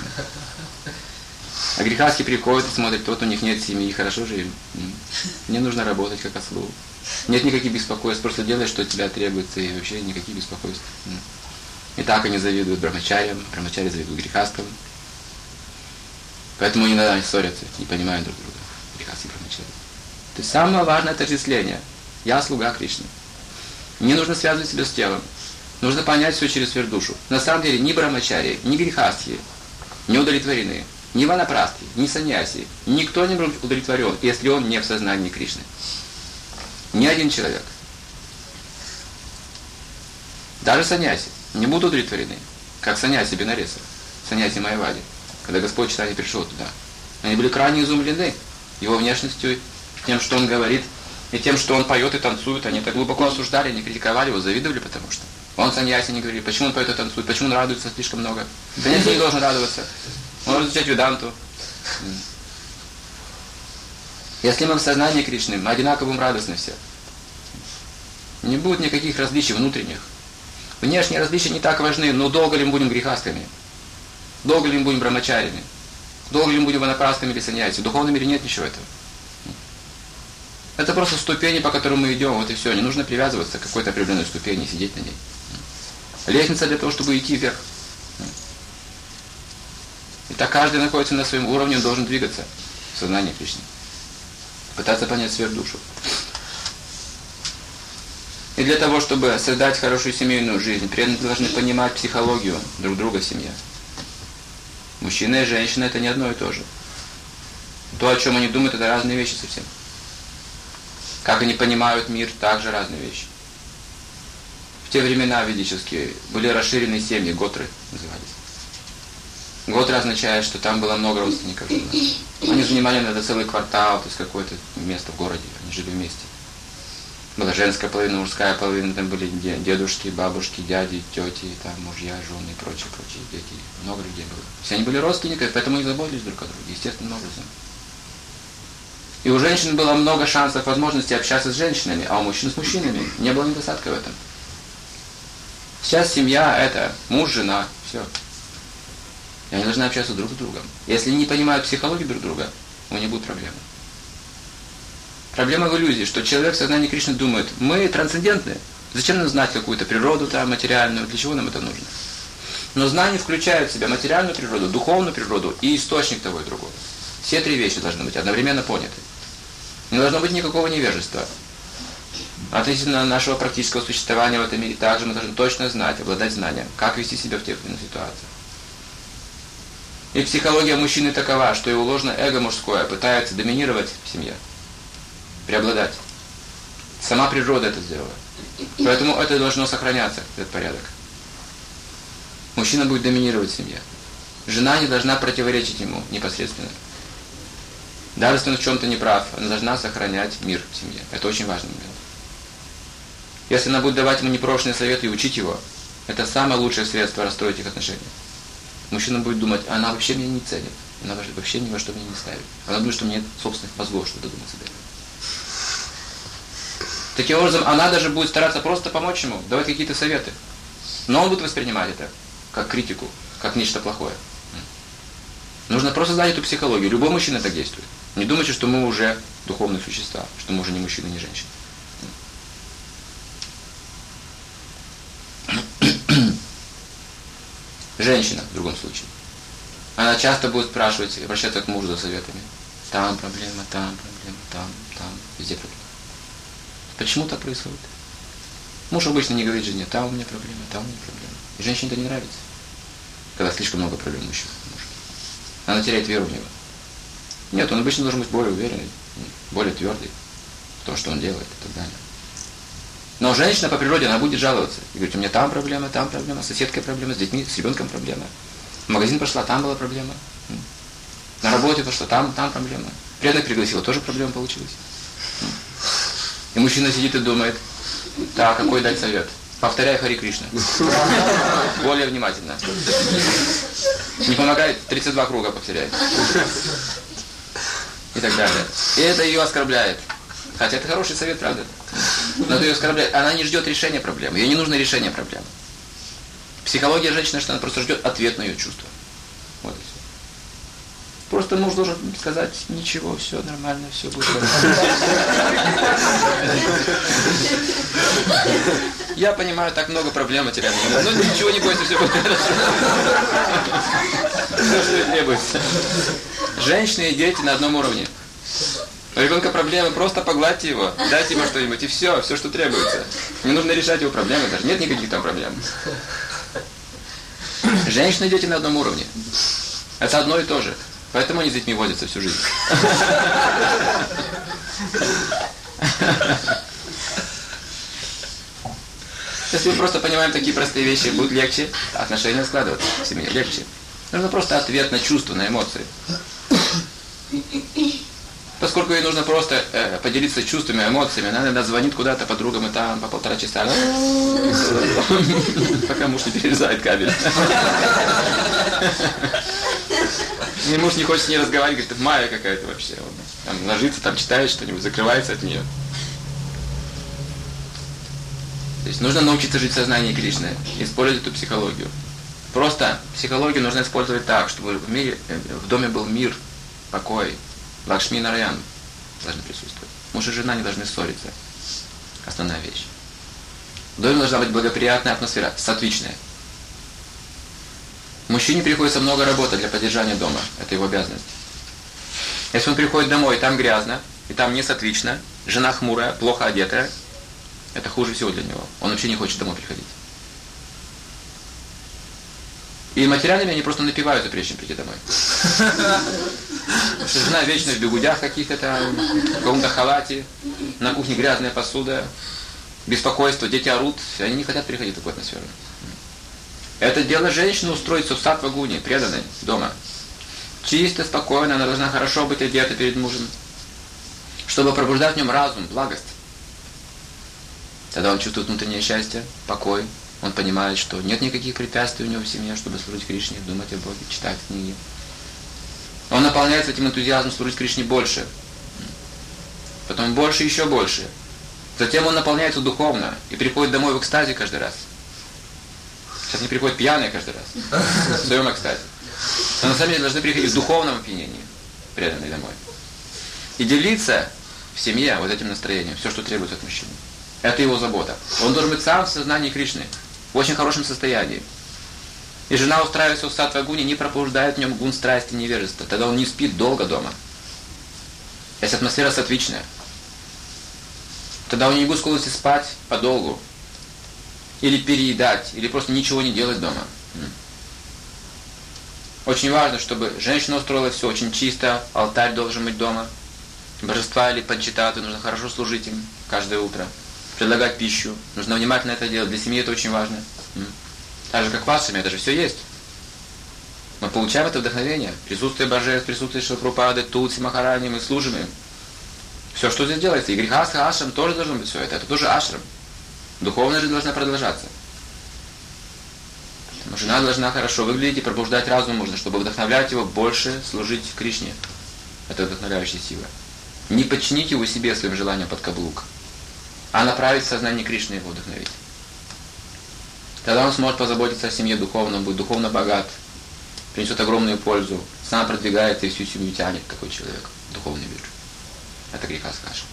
А грехастхи приходят и смотрят, вот у них нет семьи, хорошо живем. Мне нужно работать как ослу. Нет никаких беспокойств, просто делай, что от тебя требуется, и вообще никаких беспокойств. И так они завидуют брамачарьям, брамачари завидуют грехастхам. Поэтому иногда они ссорятся, не понимают друг друга. Грехастхи и брамачари. То есть самое важное отождествление. Я слуга Кришны. Не нужно связывать себя с телом. Нужно понять все через сверхдушу. На самом деле ни брамачари, ни грехастхи не удовлетворены. Ни ванапрастхи, ни саньяси. Никто не удовлетворен, если он не в сознании Кришны. Ни один человек. Даже саньяси не будут удовлетворены. Как саньяси Бенареса, саньяси Майявади. Когда Господь Чайтанья пришел туда. Они были крайне изумлены его внешностью, тем, что он говорит, и тем, что он поет и танцует. Они это глубоко осуждали, они критиковали его, завидовали, потому что он саньяси, не говорили, почему он поет и танцует, почему он радуется слишком много. Саньяси не должен радоваться. Он должен изучать веданту. Если мы в сознании Кришны, мы одинаково будем радостны все. Не будет никаких различий внутренних. Внешние различия не так важны, но долго ли мы будем грехастами? Долго ли мы будем брамачарями? Долго ли мы будем ванапрастами или саньяси? В духовном мире нет ничего этого. Это просто ступени, по которым мы идем, вот и все. Не нужно привязываться к какой-то определенной ступени, сидеть на ней. Лестница для того, чтобы идти вверх. И так каждый находится на своем уровне, он должен двигаться в сознании Кришны. Пытаться понять сверхдушу. И для того, чтобы создать хорошую семейную жизнь, преданные должны понимать психологию друг друга в семье. Мужчина и женщина — это не одно и то же. То, о чем они думают, это разные вещи совсем. Как они понимают мир, также разные вещи. В те времена ведические были расширенные семьи, готры назывались. Готра означает, что там было много родственников. Они занимали иногда целый квартал, то есть какое-то место в городе, они жили вместе. Была женская половина, мужская половина, там были дедушки, бабушки, дяди, тети, там мужья, жены и прочие, прочие дети. Много людей было. Все они были родственниками, поэтому и заботились друг о друге, естественным образом. И у женщин было много шансов, возможностей общаться с женщинами, а у мужчин с мужчинами. Не было недостатка в этом. Сейчас семья — это муж, жена, все. И они должны общаться друг с другом. Если не понимают психологию друг друга, у них будут проблемы. Проблема в иллюзии, что человек в сознании Кришны думает, мы трансцендентны, зачем нам знать какую-то природу там, материальную, для чего нам это нужно? Но знание включает в себя материальную природу, духовную природу и источник того и другого. Все три вещи должны быть одновременно поняты. Не должно быть никакого невежества. Относительно нашего практического существования в этом мире также мы должны точно знать, обладать знанием, как вести себя в тех или иных ситуациях. И психология мужчины такова, что его ложное эго мужское пытается доминировать в семье, преобладать. Сама природа это сделала. Поэтому это должно сохраняться, этот порядок. Мужчина будет доминировать в семье. Жена не должна противоречить ему непосредственно. Даже если он в чем-то не прав, она должна сохранять мир в семье. Это очень важный момент. Если она будет давать ему непрошенные советы и учить его, это самое лучшее средство расстроить их отношения. Мужчина будет думать, она вообще меня не ценит, она вообще ни во что меня не ставит. Она думает, что у меня нет собственных мозгов, что додумать себе. Таким образом, она даже будет стараться просто помочь ему, давать какие-то советы. Но он будет воспринимать это как критику, как нечто плохое. Нужно просто знать эту психологию. Любой мужчина так действует. Не думайте, что мы уже духовные существа, что мы уже не мужчины, не женщины. Женщина, в другом случае. Она часто будет спрашивать, обращаться к мужу за советами. Там проблема, там проблема, там, там, везде проблема. Почему так происходит? Муж обычно не говорит жене, там у меня проблема, там у меня проблема. И женщине это не нравится, когда слишком много проблем мужчин. Она теряет веру в него. Нет, он обычно должен быть более уверенный, более твердый в том, что он делает и так далее. Но женщина по природе, она будет жаловаться. И говорит, у меня там проблема, там проблема, с соседкой проблема, с детьми, с ребенком проблема. В магазин пошла, там была проблема. На работе пошла, там, там проблема. Преданных пригласила, тоже проблема получилась. И мужчина сидит и думает, так, какой дать совет? Повторяй Хари Кришна. Более внимательно. Не помогает, тридцать два круга повторяй. И так далее. И это ее оскорбляет. Хотя это хороший совет, правда? Но это ее оскорбляет. Она не ждет решения проблемы. Ей не нужно решение проблемы. Психология женщины, что она просто ждет ответ на ее чувства. Вот и все. Просто муж должен сказать, ничего, все нормально, все будет нормально. Я понимаю, так много проблем у тебя. Ну ничего, не бойся, все будет хорошо. Все, что и требуется. Женщины и дети на одном уровне. У ребенка проблемы, просто погладьте его, дайте ему что-нибудь, и все, все, что требуется. Не нужно решать его проблемы, даже нет никаких там проблем. Женщины и дети на одном уровне. Это одно и то же. Поэтому они с детьми возятся всю жизнь. Если мы просто понимаем такие простые вещи, будет легче отношения складываться в семье, легче. Нужно просто ответ на чувства, на эмоции. Поскольку ей нужно просто э, поделиться чувствами, эмоциями, она иногда звонит куда-то подругам и там по полтора часа, пока муж не перерезает кабель. И муж не хочет с ней разговаривать, говорит, это Майя какая-то вообще. Он там ложится, там читает что-нибудь, закрывается от нее. То есть нужно научиться жить в сознании Кришны, использовать эту психологию. Просто психологию нужно использовать так, чтобы в мире, в доме был мир, покой. Лакшми и Нараян должны присутствовать. Муж и жена не должны ссориться. Основная вещь. В доме должна быть благоприятная атмосфера, сатвичная. Мужчине приходится много работы для поддержания дома. Это его обязанность. Если он приходит домой, и там грязно, и там не сатвично, жена хмурая, плохо одетая, это хуже всего для него. Он вообще не хочет домой приходить. И материальными они просто напиваются, прежде чем прийти домой. Потому что жена вечно в бегудях каких-то там, в каком-то халате, на кухне грязная посуда, беспокойство, дети орут, они не хотят переходить в такую атмосферу. Это дело женщины устроиться в саттва-гуне, преданной, дома. Чисто, спокойно, она должна хорошо быть одета перед мужем, чтобы пробуждать в нем разум, благость. Тогда он чувствует внутреннее счастье, покой. Он понимает, что нет никаких препятствий у него в семье, чтобы служить Кришне, думать о Боге, читать книги. Он наполняется этим энтузиазмом служить Кришне больше. Потом больше, еще больше. Затем он наполняется духовно и приходит домой в экстазе каждый раз. Сейчас не приходит пьяный каждый раз. В своем экстазе. Но на самом деле должны приходить в духовном опьянении, преданные домой. И делиться в семье вот этим настроением, все, что требуется от мужчины. Это его забота. Он должен быть сам в сознании Кришны, в очень хорошем состоянии. И жена, устраиваясь в саттва-гуне, не пробуждает в нем гун страсти и невежества. Тогда он не спит долго дома. Если атмосфера сатвичная, тогда у него не будет склонности спать подолгу. Или переедать, или просто ничего не делать дома. Очень важно, чтобы женщина устроила все очень чисто, алтарь должен быть дома. Божества или панчитаты, нужно хорошо служить им каждое утро. Предлагать пищу. Нужно внимательно это делать. Для семьи это очень важно. Так же, как в вашей семье, это же все есть. Мы получаем это вдохновение. Присутствие божеств, присутствие Шилапрапады, Тулси, Махарани, мы служим им. Все, что здесь делается. И грихастха, ашрам тоже должно быть все это. Это тоже ашрам. Духовная жизнь должна продолжаться. Потому что жена должна хорошо выглядеть и пробуждать разум можно, чтобы вдохновлять его больше служить Кришне. Это вдохновляющая сила. Не подчинить его себе своим желанием под каблук, а направить в сознание Кришны его вдохновить. Тогда он сможет позаботиться о семье духовно, будет духовно богат, принесет огромную пользу, сам продвигается и всю семью тянет такой человек, духовный мир. Это грехаскаша.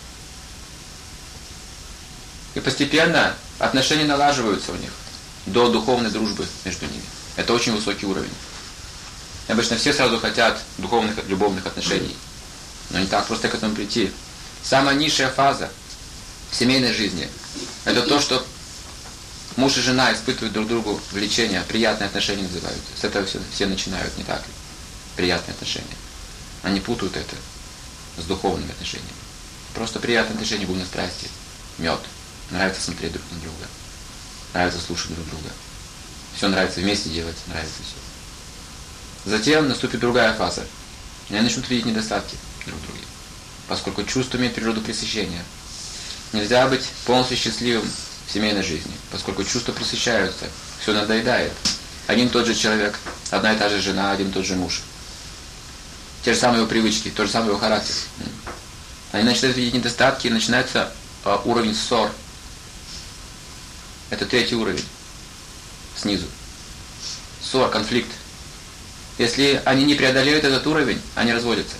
И постепенно отношения налаживаются у них до духовной дружбы между ними. Это очень высокий уровень. И обычно все сразу хотят духовных, любовных отношений, но не так просто к этому прийти. Самая низшая фаза семейной жизни – это то, что муж и жена испытывают друг другу влечение, приятные отношения называют. С этого все, все начинают, не так ли? Приятные отношения. Они путают это с духовными отношениями. Просто приятные отношения, гуна страсти, мед. Нравится смотреть друг на друга. Нравится слушать друг друга. Все нравится вместе делать, нравится все. Затем наступит другая фаза. И они начнут видеть недостатки друг в друге. Поскольку чувство имеет природу пресыщения. Нельзя быть полностью счастливым в семейной жизни, поскольку чувства пресыщаются, все надоедает. Один и тот же человек, одна и та же жена, один и тот же муж. Те же самые его привычки, тот же самый его характер. Они начинают видеть недостатки, и начинается а, уровень ссор. Это третий уровень. Снизу. Ссор, конфликт. Если они не преодолеют этот уровень, они разводятся.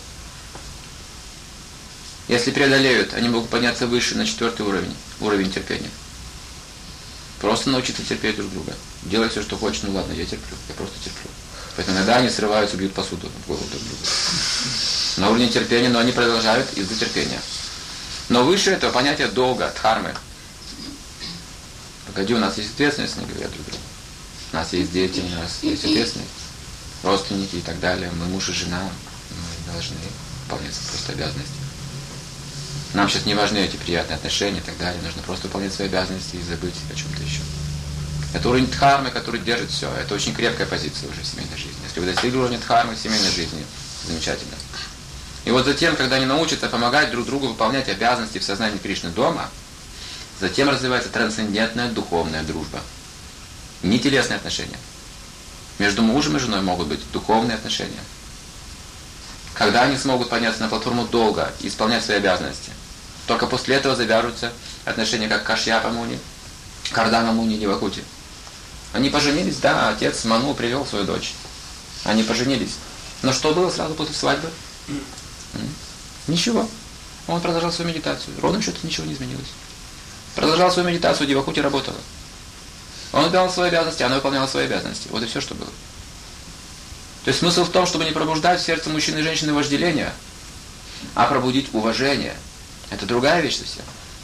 Если преодолеют, они могут подняться выше, на четвертый уровень. Уровень терпения. Просто научиться терпеть друг друга. Делать все, что хочешь, ну ладно, я терплю, я просто терплю. Поэтому иногда они срываются, бьют посуду в голову друг другу. На уровне терпения, но они продолжают из-за терпения. Но выше этого понятие долга, дхармы. Погоди, у нас есть ответственность, они говорят друг другу. У нас есть дети, у нас есть ответственность, родственники и так далее. Мы муж и жена, мы должны выполнять просто обязанности. Нам сейчас не важны эти приятные отношения и так далее. Нужно просто выполнять свои обязанности и забыть о чем-то еще. Это уровень дхармы, который держит все. Это очень крепкая позиция уже в семейной жизни. Если вы достигли уровня дхармы в семейной жизни, замечательно. И вот затем, когда они научатся помогать друг другу выполнять обязанности в сознании Кришны дома, затем развивается трансцендентная духовная дружба. Не телесные отношения. Между мужем и женой могут быть духовные отношения. Когда они смогут подняться на платформу долга и исполнять свои обязанности, только после этого завяжутся отношения, как Кашьяпа Муни, Кардама Муни и Девакути. Они поженились, да, отец Ману привел свою дочь. Они поженились. Но что было сразу после свадьбы? Ничего. Он продолжал свою медитацию. Ровным счетом ничего не изменилось. Продолжал свою медитацию, Девакути работала. Он выполнял свои обязанности, она выполняла свои обязанности. Вот и все, что было. То есть смысл в том, чтобы не пробуждать в сердце мужчины и женщины вожделение, а пробудить уважение. Это другая вещь совсем.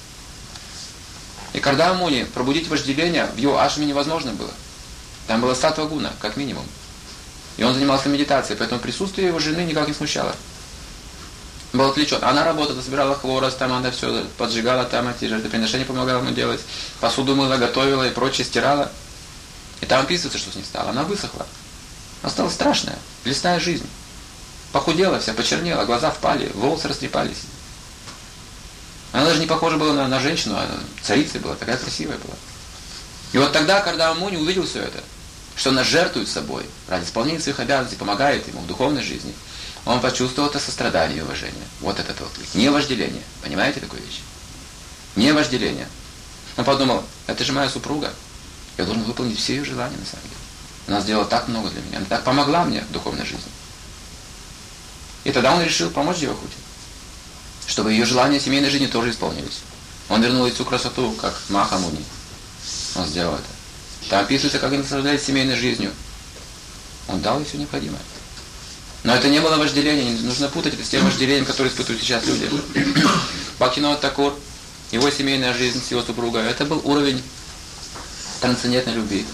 И Кардама Муни пробудить вожделение в его ашраме невозможно было. Там была саттва гуна, как минимум. И он занимался медитацией, поэтому присутствие его жены никак не смущало. Был отвлечен. Она работала, собирала хворост, там она все поджигала, там эти жертвоприношения помогала ему делать, посуду мыла, готовила и прочее, стирала. И там описывается, что с ней стало. Она высохла. Она стала страшная, лесная жизнь. Похудела вся, почернела, глаза впали, волосы растрепались. Она даже не похожа была на, на женщину, а царицей была, такая красивая была. И вот тогда Кардама Муни увидел все это, что она жертвует собой ради исполнения своих обязанностей, помогает ему в духовной жизни. Он почувствовал это сострадание и уважение. Вот этот вот клик. Не вожделение. Понимаете такую вещь? Не вожделение. Он подумал, это же моя супруга. Я должен выполнить все ее желания на самом деле. Она сделала так много для меня. Она так помогла мне в духовной жизни. И тогда он решил помочь Девакути, чтобы ее желания семейной жизни тоже исполнились. Он вернул ей всю красоту, как Маха Муни. Он сделал это. Там описывается, как они наслаждались семейной жизнью. Он дал ей все необходимое. Но это не было вожделение, не нужно путать это с тем вожделением, которое испытывают сейчас люди. Бхактивинода Такур, его семейная жизнь с его супругой, это был уровень трансцендентной любви.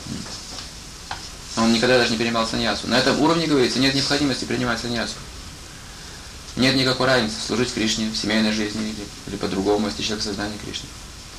Он никогда даже не принимал саньясу. На этом уровне, говорится, нет необходимости принимать саньясу. Нет никакой разницы служить Кришне в семейной жизни или, или по-другому, если человек в сознании Кришны.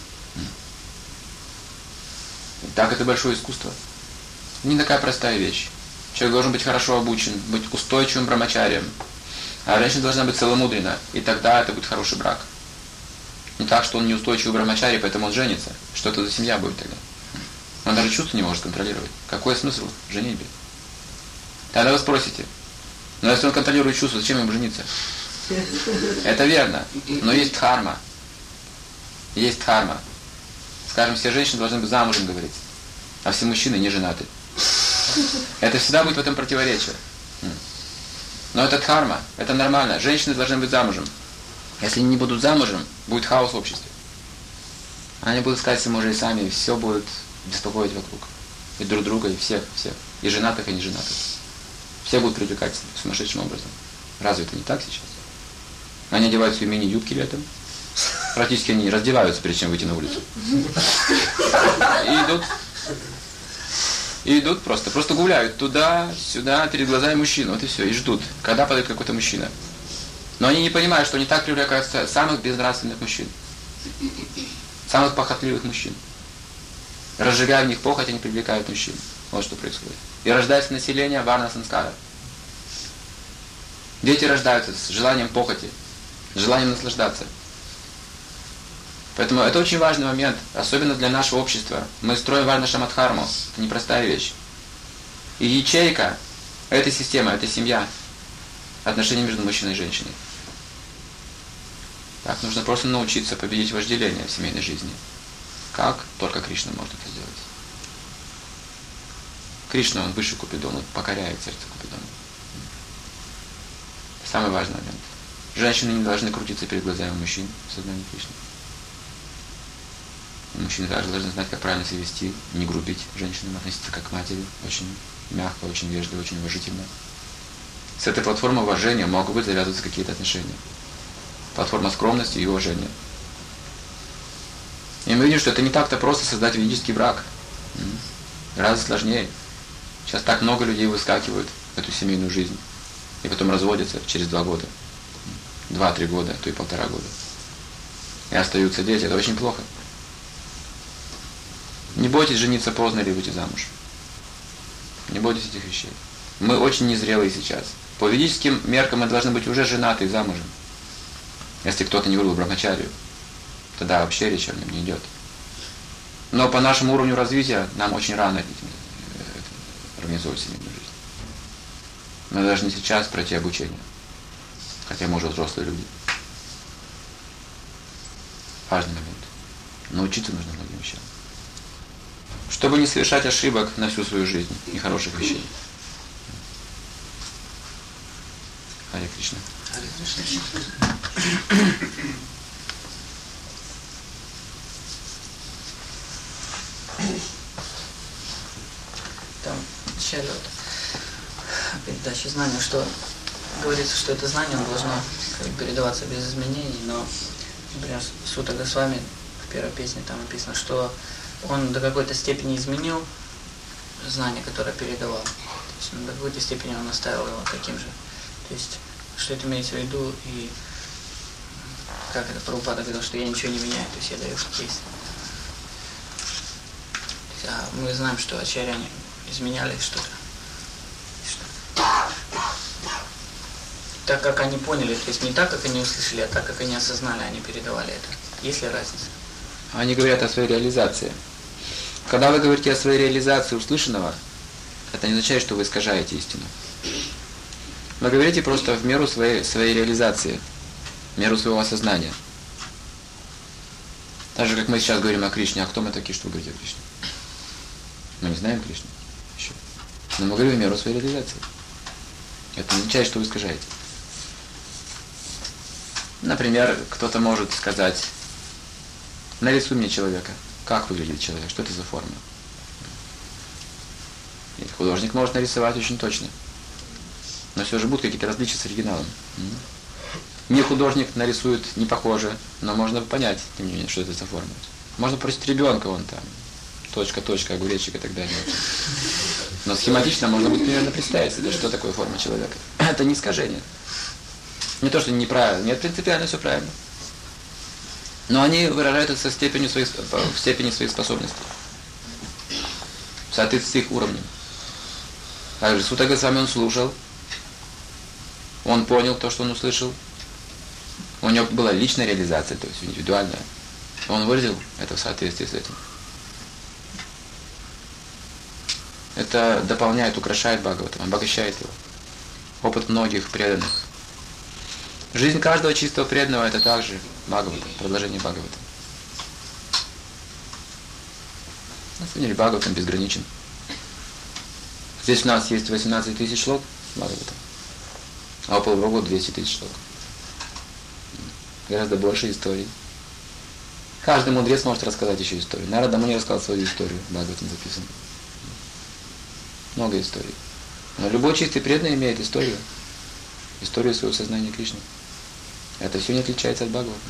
И так это большое искусство. Не такая простая вещь. Человек должен быть хорошо обучен, быть устойчивым брамачарием. А женщина должна быть целомудрена. И тогда это будет хороший брак. Не так, что он неустойчивый брамачарий, поэтому он женится. Что это за семья будет тогда? Он даже чувства не может контролировать. Какой смысл в женитьбе? Тогда вы спросите, но если он контролирует чувства, зачем ему жениться? Это верно. Но есть дхарма. Есть дхарма. Скажем, все женщины должны быть замужем, говорится. А все мужчины не женаты. Это всегда будет в этом противоречие. Но это дхарма, это нормально. Женщины должны быть замужем. Если они не будут замужем, будет хаос в обществе. Они будут искать себе мужей сами, и все будет беспокоить вокруг. И друг друга, и всех, всех. И женатых, и неженатых. Все будут привлекать сумасшедшим образом. Разве это не так сейчас? Они одевают свои мини-юбки летом. Практически они раздеваются, прежде чем выйти на улицу. И идут. И идут просто, просто гуляют туда, сюда, перед глазами мужчин, вот и все, и ждут, когда подойдет какой-то мужчина. Но они не понимают, что они так привлекают самых безнравственных мужчин, самых похотливых мужчин. Разжигая в них похоть, они привлекают мужчин. Вот что происходит. И рождается население варна санскара. Дети рождаются с желанием похоти, с желанием наслаждаться. Поэтому это очень важный момент, особенно для нашего общества. Мы строим варна-шамадхарму. Это непростая вещь. И ячейка этой системы, этой семья, отношения между мужчиной и женщиной. Так, нужно просто научиться победить вожделение в семейной жизни. Как? Только Кришна может это сделать. Кришна, он выше Купидона, он покоряет сердце Купидона. Самый важный момент. Женщины не должны крутиться перед глазами мужчин в сознании Кришны. Мужчины также должны знать, как правильно себя вести, не грубить женщинам, относиться как к матери, очень мягко, очень вежливо, очень уважительно. С этой платформы уважения могут быть завязываться какие-то отношения. Платформа скромности и уважения. И мы видим, что это не так-то просто создать ведический брак. Гораздо сложнее. Сейчас так много людей выскакивают в эту семейную жизнь. И потом разводятся через два года. Два-три года, а то и полтора года. И остаются дети. Это очень плохо. Не бойтесь жениться поздно или выйти замуж. Не бойтесь этих вещей. Мы очень незрелые сейчас. По ведическим меркам мы должны быть уже женаты и замужем. Если кто-то не выбрал брахмачарию, тогда вообще речь о нем не идет. Но по нашему уровню развития нам очень рано организовывать семейную жизнь. Мы должны сейчас пройти обучение. Хотя мы уже взрослые люди. Важный момент. Научиться нужно многим вещам. Чтобы не совершать ошибок на всю свою жизнь, нехороших вещей. Харе Кришна. Харе Кришна. Там вначале вот передачи знания, что говорится, что это знание должно как бы передаваться без изменений, но, например, Сута Госвами в первой песне там написано, что он до какой-то степени изменил знание, которое передавал. То есть, ну, до какой-то степени он оставил его таким же. То есть, что это имеется в виду, и как это Прабхупада говорил, что я ничего не меняю, то есть я даю, что есть. А мы знаем, что ачарьяне изменяли что-то. Что так, как они поняли, то есть не так, как они услышали, а так, как они осознали, они передавали это. Есть ли разница? Они говорят о своей реализации. Когда вы говорите о своей реализации услышанного, это не означает, что вы искажаете истину. Вы говорите просто в меру своей, своей реализации, в меру своего осознания. Так же, как мы сейчас говорим о Кришне, а кто мы такие, чтобы говорить о Кришне? Мы не знаем Кришну еще. Но мы говорим в меру своей реализации. Это не означает, что вы искажаете. Например, кто-то может сказать: нарисуй мне человека. Как выглядит человек? Что это за форма? И художник может нарисовать очень точно. Но все же будут какие-то различия с оригиналом. Не художник нарисует не похоже, но можно понять, тем не менее, что это за форма. Можно просить ребенка, он там, точка, точка, огуречек и так далее. Но схематично можно будет примерно представить себе, что такое форма человека. Это не искажение. Не то, что неправильно. Нет, принципиально все правильно. Но они выражают это со степенью своих, в степени своих способностей. В соответствии с их уровнем. Также Сута Госвами он слушал. Он понял то, что он услышал. У него была личная реализация, то есть индивидуальная. Он выразил это в соответствии с этим. Это дополняет, украшает Бхагаватам, обогащает его. Опыт многих преданных. Жизнь каждого чистого преданного — это также Бхагаватам, продолжение Бхагаватам. На самом деле Бхагаватам безграничен. Здесь у нас есть восемнадцать тысяч шлок Бхагаватам, а у Прабхупады двести тысяч шлок. Гораздо больше историй. Каждый мудрец может рассказать еще историю. Нарада Муни рассказал свою историю, в Бхагаватам записано. Много историй. Но любой чистый преданный имеет историю. Историю своего сознания Кришны. Это все не отличается от Бхагаватам.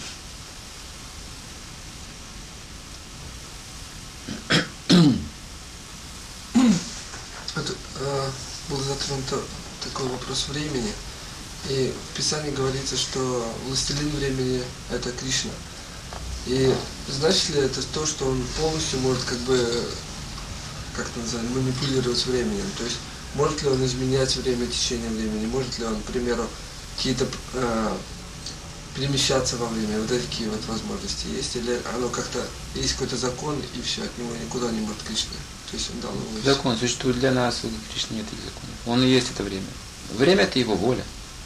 Вот, э, был затронут такой вопрос времени. И в Писании говорится, что властелин времени – это Кришна. И значит ли это то, что он полностью может как бы, как это называется, манипулировать временем? То есть может ли он изменять время течением времени? Может ли он, к примеру, какие-то э, перемещаться во время? Вот такие вот возможности есть? Или оно как-то, есть какой-то закон, и все, от него никуда не может Кришна? То есть он дал его... Закон существует для нас, у Кришны нет этих законов. Он и есть это время. Время — это его воля.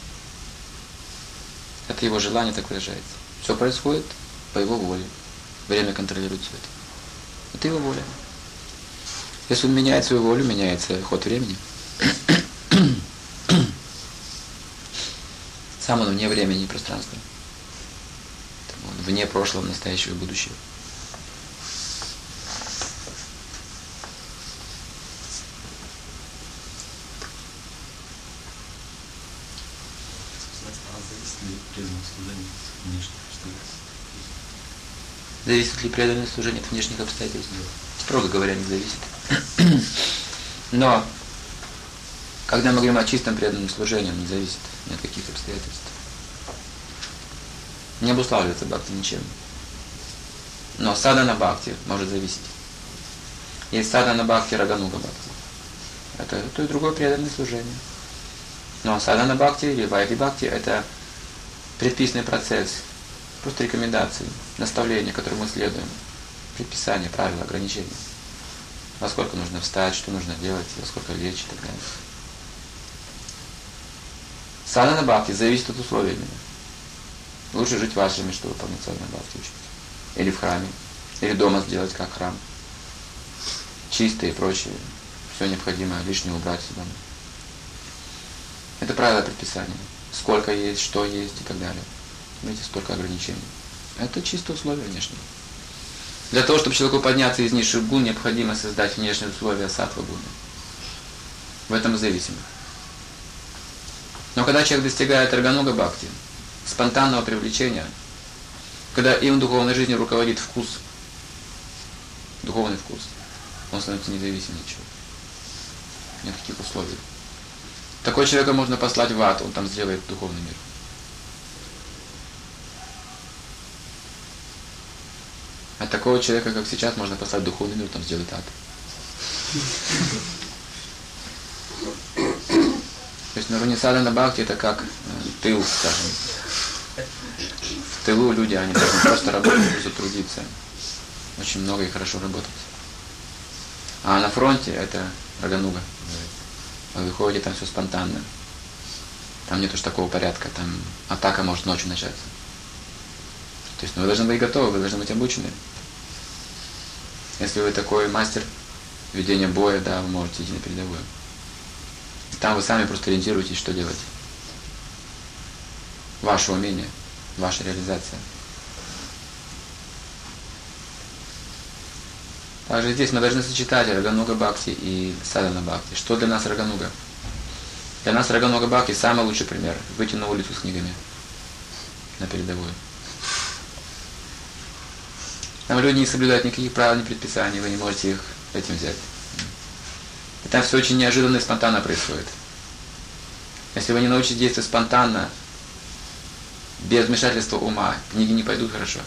Это его желание так выражается. Все происходит по его воле. Время контролирует все это. Это его воля. Если он меняет свою волю, меняется ход времени. Сам он вне времени и пространства. Он вне прошлого, настоящего и будущего. зависит ли преданное служение от внешних обстоятельств? Зависит ли преданное служение от внешних обстоятельств? Строго говоря, не зависит. Но, когда мы говорим о чистом преданном служении, он не зависит ни от каких обстоятельств. Не обуславливается бхакти ничем. Но садхана бхакти может зависеть. Есть садхана бхакти, рагануга бхакти. Это то и другое преданное служение. Но садхана бхакти или вайди бхакти — это предписанный процесс, просто рекомендации, наставления, которым мы следуем, предписания, правила, ограничения. Во сколько нужно встать, что нужно делать, во сколько лечь и так далее. Садхана бхакти зависит от условий именно. Лучше жить в ашраме, чтобы выполнять садхана бхакти учить. Или в храме, или дома сделать как храм. Чистые и прочее. Все необходимое, лишнее убрать сюда. Это правило предписания. Сколько есть, что есть и так далее. Видите, столько ограничений. Это чисто условия внешние. Для того, чтобы человеку подняться из низших гун, необходимо создать внешние условия саттва гуны. В этом и зависимо. Но когда человек достигает рагануга бхакти, спонтанного привлечения, когда им духовной жизнью руководит вкус, духовный вкус, он становится независим от ничего. Нет таких условий. Такого человека можно послать в ад, он там сделает духовный мир. А такого человека, как сейчас, можно послать в духовный мир, там сделает ад. То есть на уровне садхана бхакти это как тыл, скажем. В тылу люди, они должны просто работать, просто трудиться. Очень много и хорошо работать. А на фронте это рагануга. Вы выходите, там все спонтанно. Там нет уж такого порядка, там атака может ночью начаться. То есть ну, вы должны быть готовы, вы должны быть обучены. Если вы такой мастер ведения боя, да, вы можете идти на передовую. Там вы сами просто ориентируетесь, что делать. Ваше умение, ваша реализация. Также здесь мы должны сочетать рагануга бхакти и садхана бхакти. Что для нас рагануга? Для нас рагануга бхакти самый лучший пример. Выйти на улицу с книгами на передовую. Там люди не соблюдают никаких правил, ни предписаний, вы не можете их этим взять. И там все очень неожиданно и спонтанно происходит. Если вы не научитесь действовать спонтанно, без вмешательства ума, книги не пойдут хорошо.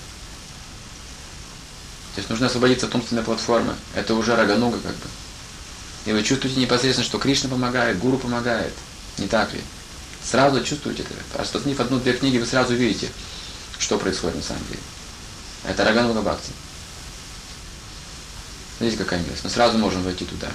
То есть нужно освободиться от умственной платформы. Это уже рагануга как бы. И вы чувствуете непосредственно, что Кришна помогает, Гуру помогает. Не так ли? Сразу чувствуете это. Распознав одну-две книги, вы сразу видите, что происходит на самом деле. Это рагануга бхакти. Видите, какая милость. Мы сразу можем войти туда.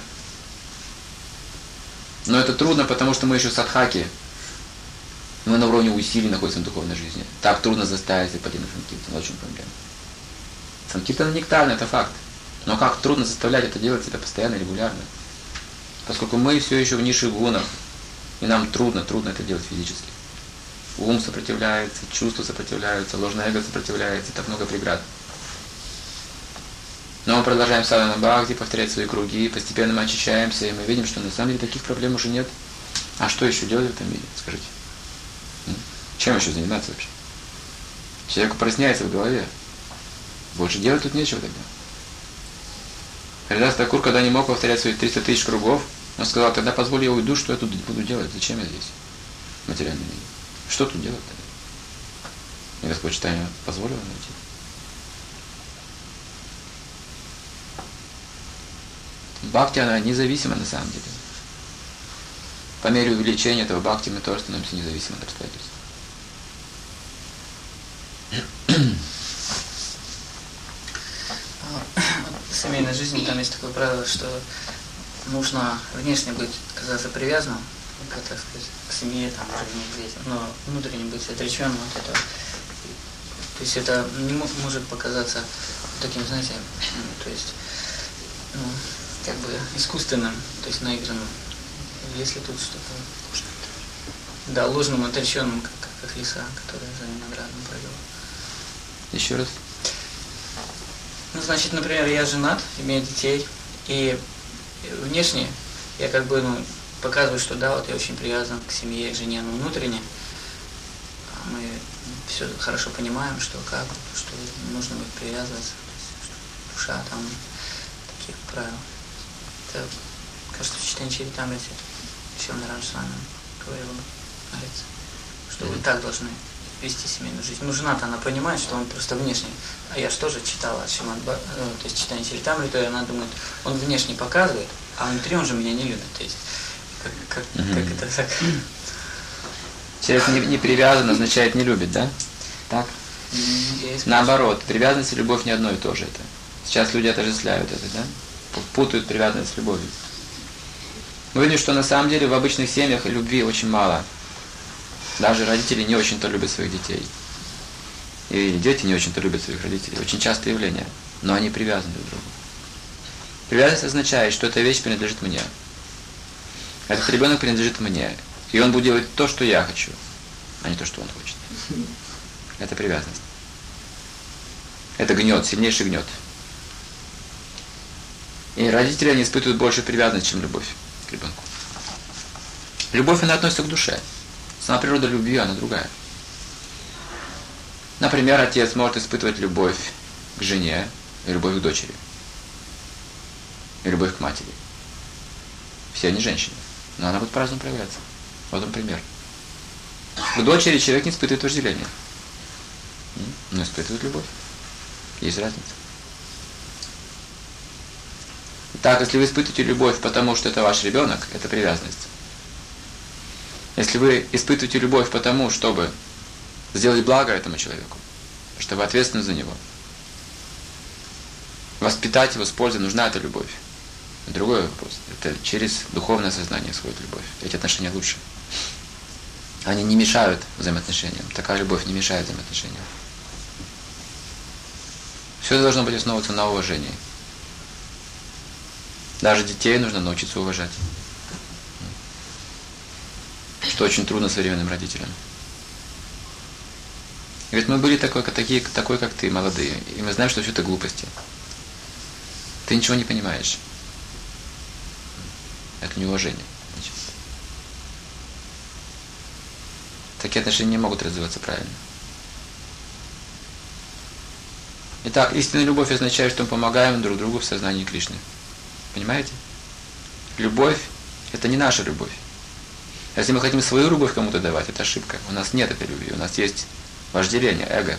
Но это трудно, потому что мы еще садхаки. Мы на уровне усилий находимся в духовной жизни. Так трудно заставить себя пойти на санкиртан. Очень проблема. Санкиртан нектарный, это факт. Но как трудно заставлять это делать себя постоянно, регулярно. Поскольку мы все еще в низших гунах. И нам трудно, трудно это делать физически. Ум сопротивляется, чувства сопротивляются, ложное эго сопротивляется, так много преград. Но мы продолжаем садхана бхакти, повторять свои круги, постепенно мы очищаемся, и мы видим, что на самом деле таких проблем уже нет. А что еще делать в этом мире, скажите? Чем еще заниматься вообще? Человек проясняется в голове. Больше делать тут нечего тогда. Харидас Такур, когда не мог повторять свои триста тысяч кругов, он сказал, тогда позволь я уйду, что я тут буду делать? Зачем я здесь? В материальном мире. Что тут делать тогда? И Господь читание позволил нам уйти. Бхакти, она независима на самом деле. По мере увеличения этого бхакти мы тоже становимся независимы от обстоятельств. В семейной жизни там есть такое правило, что нужно внешне быть, казаться привязанным, как так сказать, к семье, там, жене, детям, но внутренне быть отреченным от этого. То есть это не может показаться таким, знаете, то есть, ну, как бы искусственным, то есть наигранным. Если тут что-то, да, ложным, отреченным, как, как лиса, которая за виноградом прыгала. Еще раз. Ну, значит, например, я женат, имею детей, и внешне я как бы, ну, показываю, что да, вот я очень привязан к семье, к жене, но внутренне мы все хорошо понимаем, что как, что нужно быть привязываться, душа там, таких правил. Это, кажется, в читании Чаритамрити, еще Наран с вами говорил, говорится, что вы так должны вести семейную жизнь. Ну, жена-то, она понимает, что он просто внешне. А я же тоже читала Шримад Бха- ну, то есть читание Чаритамриты, и она думает, он внешне показывает, а внутри он же меня не любит. То есть, как, как, Мгм. как это так? Человек не, не привязан означает не любит, да? Так? Я и спрашиваю. Наоборот, привязанность и любовь не одно и то же это. Сейчас люди отождествляют это, да? Путают привязанность с любовью. Мы видим, что на самом деле в обычных семьях любви очень мало. Даже родители не очень-то любят своих детей. И дети не очень-то любят своих родителей. Очень частое явление. Но они привязаны друг к другу. Привязанность означает, что эта вещь принадлежит мне. Этот ребенок принадлежит мне. И он будет делать то, что я хочу, а не то, что он хочет. Это привязанность. Это гнет, сильнейший гнет. И родители, они испытывают больше привязанность, чем любовь к ребенку. Любовь, она относится к душе. Сама природа любви, она другая. Например, отец может испытывать любовь к жене и любовь к дочери. И любовь к матери. Все они женщины. Но она будет по-разному проявляться. Вот он пример. К дочери человек не испытывает вожделения. Но испытывает любовь. Есть разница. Так, если вы испытываете любовь, потому что это ваш ребенок, это привязанность. Если вы испытываете любовь потому, чтобы сделать благо этому человеку, что вы ответственны за него, воспитать его с пользой, нужна эта любовь. Другой вопрос. Это через духовное сознание исходит любовь. Эти отношения лучше. Они не мешают взаимоотношениям. Такая любовь не мешает взаимоотношениям. Все должно быть основываться на уважении. Даже детей нужно научиться уважать. Что очень трудно современным родителям. Говорит, мы были такой, такие, такой, как ты, молодые. И мы знаем, что все это глупости. Ты ничего не понимаешь. Это неуважение. Такие отношения не могут развиваться правильно. Итак, истинная любовь означает, что мы помогаем друг другу в сознании Кришны. Понимаете? Любовь – это не наша любовь. Если мы хотим свою любовь кому-то давать, это ошибка. У нас нет этой любви, у нас есть вожделение, эго.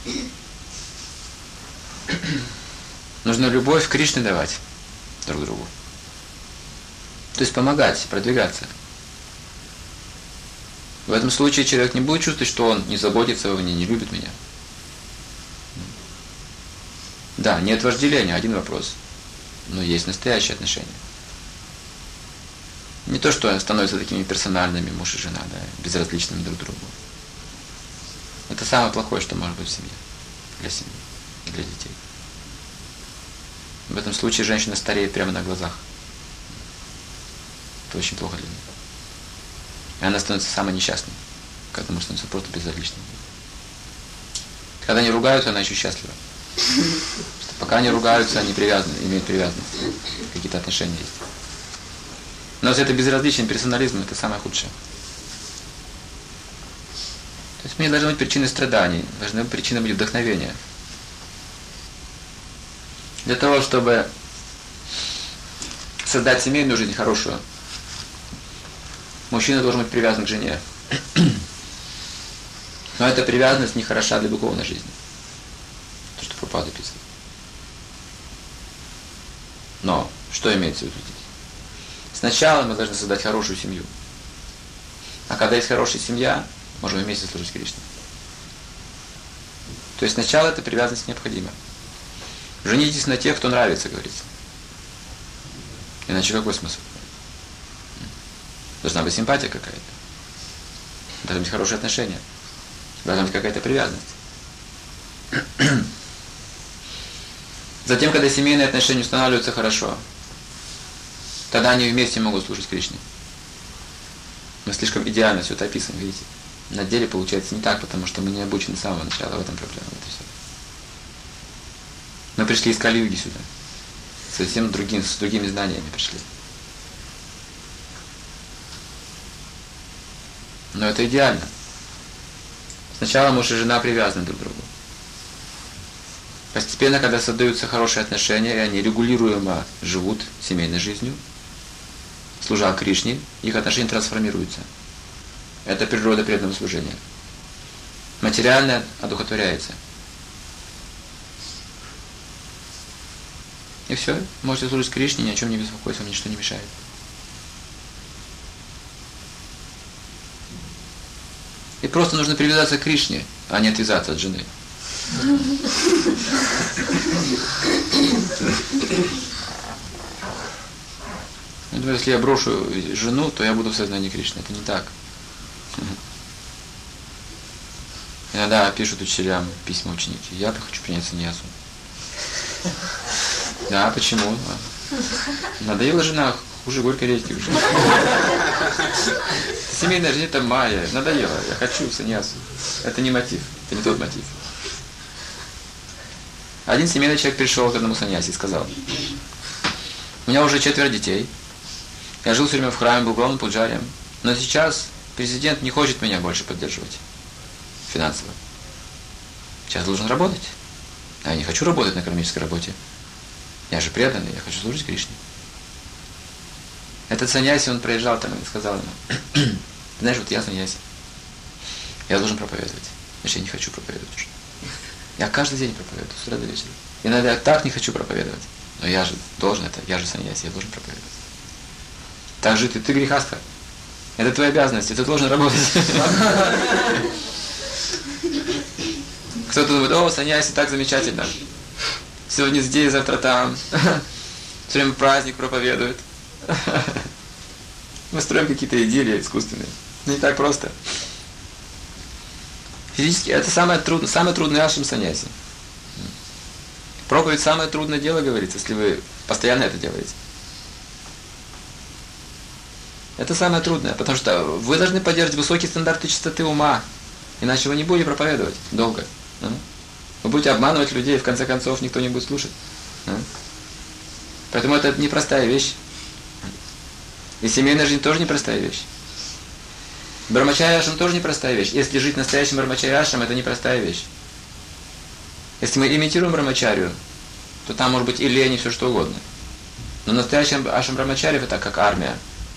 Нужно любовь Кришне давать друг другу. То есть помогать, продвигаться. В этом случае человек не будет чувствовать, что он не заботится обо мне, не любит меня. Да, нет вожделения, один вопрос. Но есть настоящие отношения. Не то, что становятся такими персональными, муж и жена, да, безразличными друг другу. Это самое плохое, что может быть в семье. Для семьи и для детей. В этом случае женщина стареет прямо на глазах. Это очень плохо для нее. И она становится самой несчастной, когда муж становится просто безразличным. Когда они ругаются, она еще счастлива. Что пока они ругаются, они привязаны, имеют привязанность. Какие-то отношения есть. Но если это безразличие, персонализм, это самое худшее. То есть мне должны быть причины страданий, должны быть причины быть вдохновения. Для того, чтобы создать семейную жизнь хорошую, мужчина должен быть привязан к жене. Но эта привязанность не хороша для духовной жизни. То, что Прабхупада описывает. Но что имеется в виду здесь? Сначала мы должны создать хорошую семью. А когда есть хорошая семья, можем вместе служить Кришне. То есть сначала эта привязанность необходима. Женитесь на тех, кто нравится, говорится. Иначе какой смысл? Должна быть симпатия какая-то. Должны быть хорошие отношения. Должна быть какая-то привязанность. Затем, когда семейные отношения устанавливаются хорошо, тогда они вместе могут служить Кришне. Мы слишком идеально все это описываем, видите? На деле получается не так, потому что мы не обучены с самого начала, в этом проблема. Это все. Мы пришли из Кали-юги сюда. Совсем другим, с другими знаниями пришли. Но это идеально. Сначала муж и жена привязаны друг к другу. Постепенно, когда создаются хорошие отношения, и они регулируемо живут семейной жизнью, служа Кришне, их отношения трансформируются. Это природа преданного служения. Материальное одухотворяется. И все, можете служить Кришне, ни о чем не беспокоиться, вам ничто не мешает. И просто нужно привязаться к Кришне, а не отвязаться от жены. Я думаю, если я брошу жену, то я буду в сознании Кришны. Это не так. Иногда пишут учителям письма ученики. Я хочу принять саньясу. Да, почему? Надоела жена, хуже горькой редьки уже. Семейная жизнь это майя. Надоело. Я хочу саньясу. Это не мотив. Это не тот мотив. Один семейный человек пришел к одному саньяси и сказал: у меня уже четверо детей. Я жил все время в храме, был главным пуджарием. Но сейчас президент не хочет меня больше поддерживать финансово. Сейчас должен работать. А я не хочу работать на кармической работе. Я же преданный, я хочу служить Кришне. Этот саньяси, он проезжал там и сказал ему: знаешь, вот я саньяси. Я должен проповедовать. Значит, я не хочу проповедовать уже. Я каждый день проповедую, с утра до вечера. Иногда я так не хочу проповедовать. Но я же должен это, я же саньяси, я должен проповедовать. Так же ты, ты грехастха. Это твоя обязанность, ты должен работать. Кто-то думает: о, саньяси так замечательно. Сегодня здесь, завтра там. Все время праздник проповедует. Мы строим какие-то идеи искусственные. Не так просто. Физически это самое трудное, самое трудное ашрам саньяси. Проповедь самое трудное дело, говорится, если вы постоянно это делаете. Это самое трудное, потому что вы должны поддерживать высокие стандарты чистоты ума, иначе вы не будете проповедовать долго. Вы будете обманывать людей, в конце концов никто не будет слушать. Поэтому это непростая вещь. И семейная жизнь тоже непростая вещь. Брахмачарья ашрам тоже непростая вещь. Если жить настоящим брахмачарья ашрам, это непростая вещь. Если мы имитируем брахмачарью, то там может быть и лень, и все что угодно. Но настоящий ашрам брахмачарьев это как армия.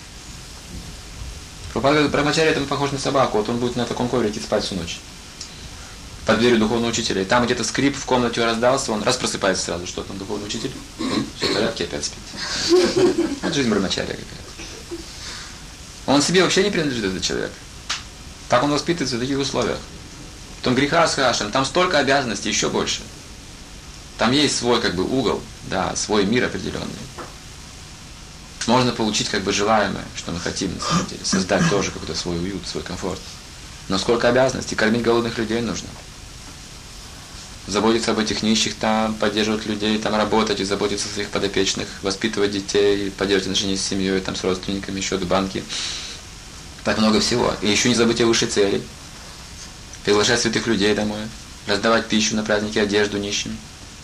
Брахмачарья это похож на собаку, вот он будет на таком коврике спать всю ночь. Под дверью духовного учителя. И там где-то скрип в комнате раздался, он раз просыпается сразу, что там духовный учитель. Все в порядке, опять спит. Это жизнь брахмачарья какая-то. Он себе вообще не принадлежит, этот человек. Так он воспитывается в таких условиях. Потом грехастха ашрам, там столько обязанностей, еще больше. Там есть свой как бы угол, да, свой мир определенный. Можно получить как бы желаемое, что мы хотим на самом деле, создать тоже какой-то свой уют, свой комфорт. Но сколько обязанностей, кормить голодных людей нужно. Заботиться об этих нищих там, поддерживать людей, там работать и заботиться о своих подопечных, воспитывать детей, поддерживать отношения с семьей, там, с родственниками, счет в банке. Так много всего. И еще не забыть о высшей цели. Приглашать святых людей домой, раздавать пищу на праздники, одежду нищим.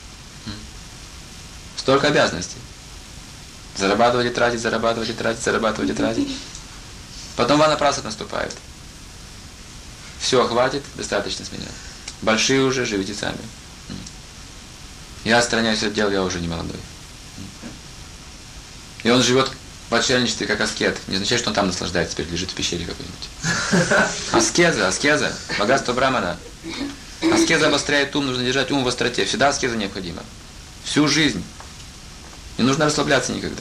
Столько обязанностей. Зарабатывать и тратить, зарабатывать и тратить, зарабатывать и тратить. Потом ванапрасад наступает. Все, хватит, достаточно с меня. Большие уже, живите сами. Я отстраняюсь от дел, я уже не молодой. И он живет в отшельничестве как аскет. Не означает, что он там наслаждается, теперь лежит в пещере какой-нибудь. Аскеза, аскеза, богатство брамана. Аскеза обостряет ум, нужно держать ум в остроте. Всегда аскеза необходима. Всю жизнь. Не нужно расслабляться никогда.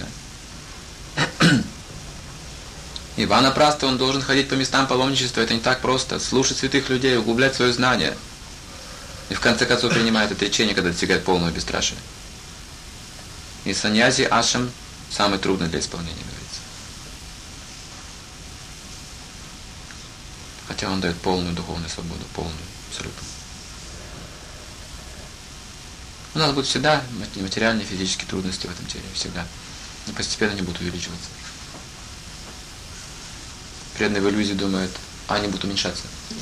И ванапраста, он должен ходить по местам паломничества, это не так просто. Слушать святых людей, углублять свое знание. И в конце концов принимает отречение, когда достигает полного бесстрашия. И саньяси ашрам самый трудный для исполнения, говорится. Хотя он дает полную духовную свободу, полную, абсолютно. У нас будут всегда материальные, физические трудности в этом теле, всегда. И постепенно они будут увеличиваться. Преданные в иллюзии думают, а они будут уменьшаться.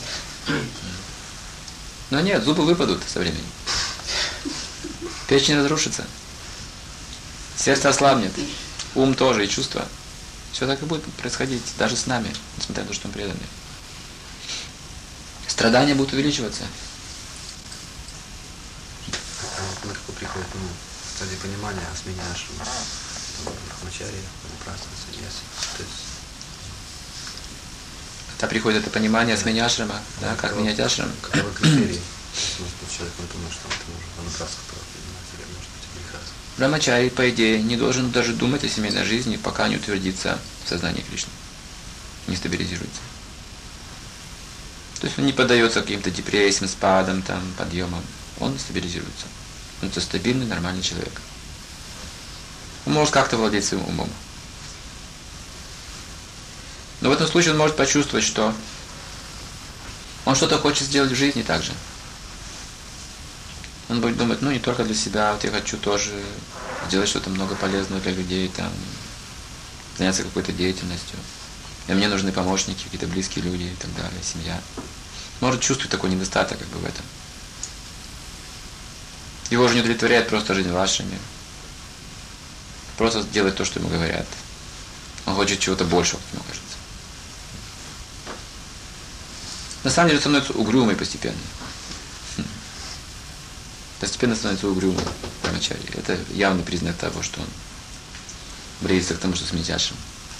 Но нет, зубы выпадут со временем. Печень разрушится. Сердце ослабнет. Ум тоже и чувства. Все так и будет происходить даже с нами, несмотря на то, что мы преданные. страдания будут увеличиваться. А вот на какой приходит, ну, в стадии понимания о смене ашрама, брахмачарья, ванапрастха, саньяси, то есть... Когда приходит это понимание о смене ашрама, да, да, как какого, менять ашрам. Каковы критерии? Может быть, человек не думает, что это нужно ванапрастха принимать, или может быть греха. Брахмачарья, по идее, не должен даже думать о семейной жизни, пока не утвердится в сознании Кришны, не стабилизируется. То есть он не поддается каким-то депрессиям, спадам, там, подъемам. Он стабилизируется. Он это стабильный, нормальный человек. Он может как-то владеть своим умом. Но в этом случае он может почувствовать, что он что-то хочет сделать в жизни также. Он будет думать, ну не только для себя, вот я хочу тоже сделать что-то много полезного для людей, там, заняться какой-то деятельностью. И мне нужны помощники, какие-то близкие люди и так далее, семья. Может чувствовать такой недостаток как бы в этом. Его же не удовлетворяет просто жизнь в ашраме. Просто делать то, что ему говорят. Он хочет чего-то большего, как ему кажется. На самом деле становится угрюмой постепенно. Постепенно становится угрюмым брахмачарья. Это явный признак того, что он близится к тому, что сменить ашрам.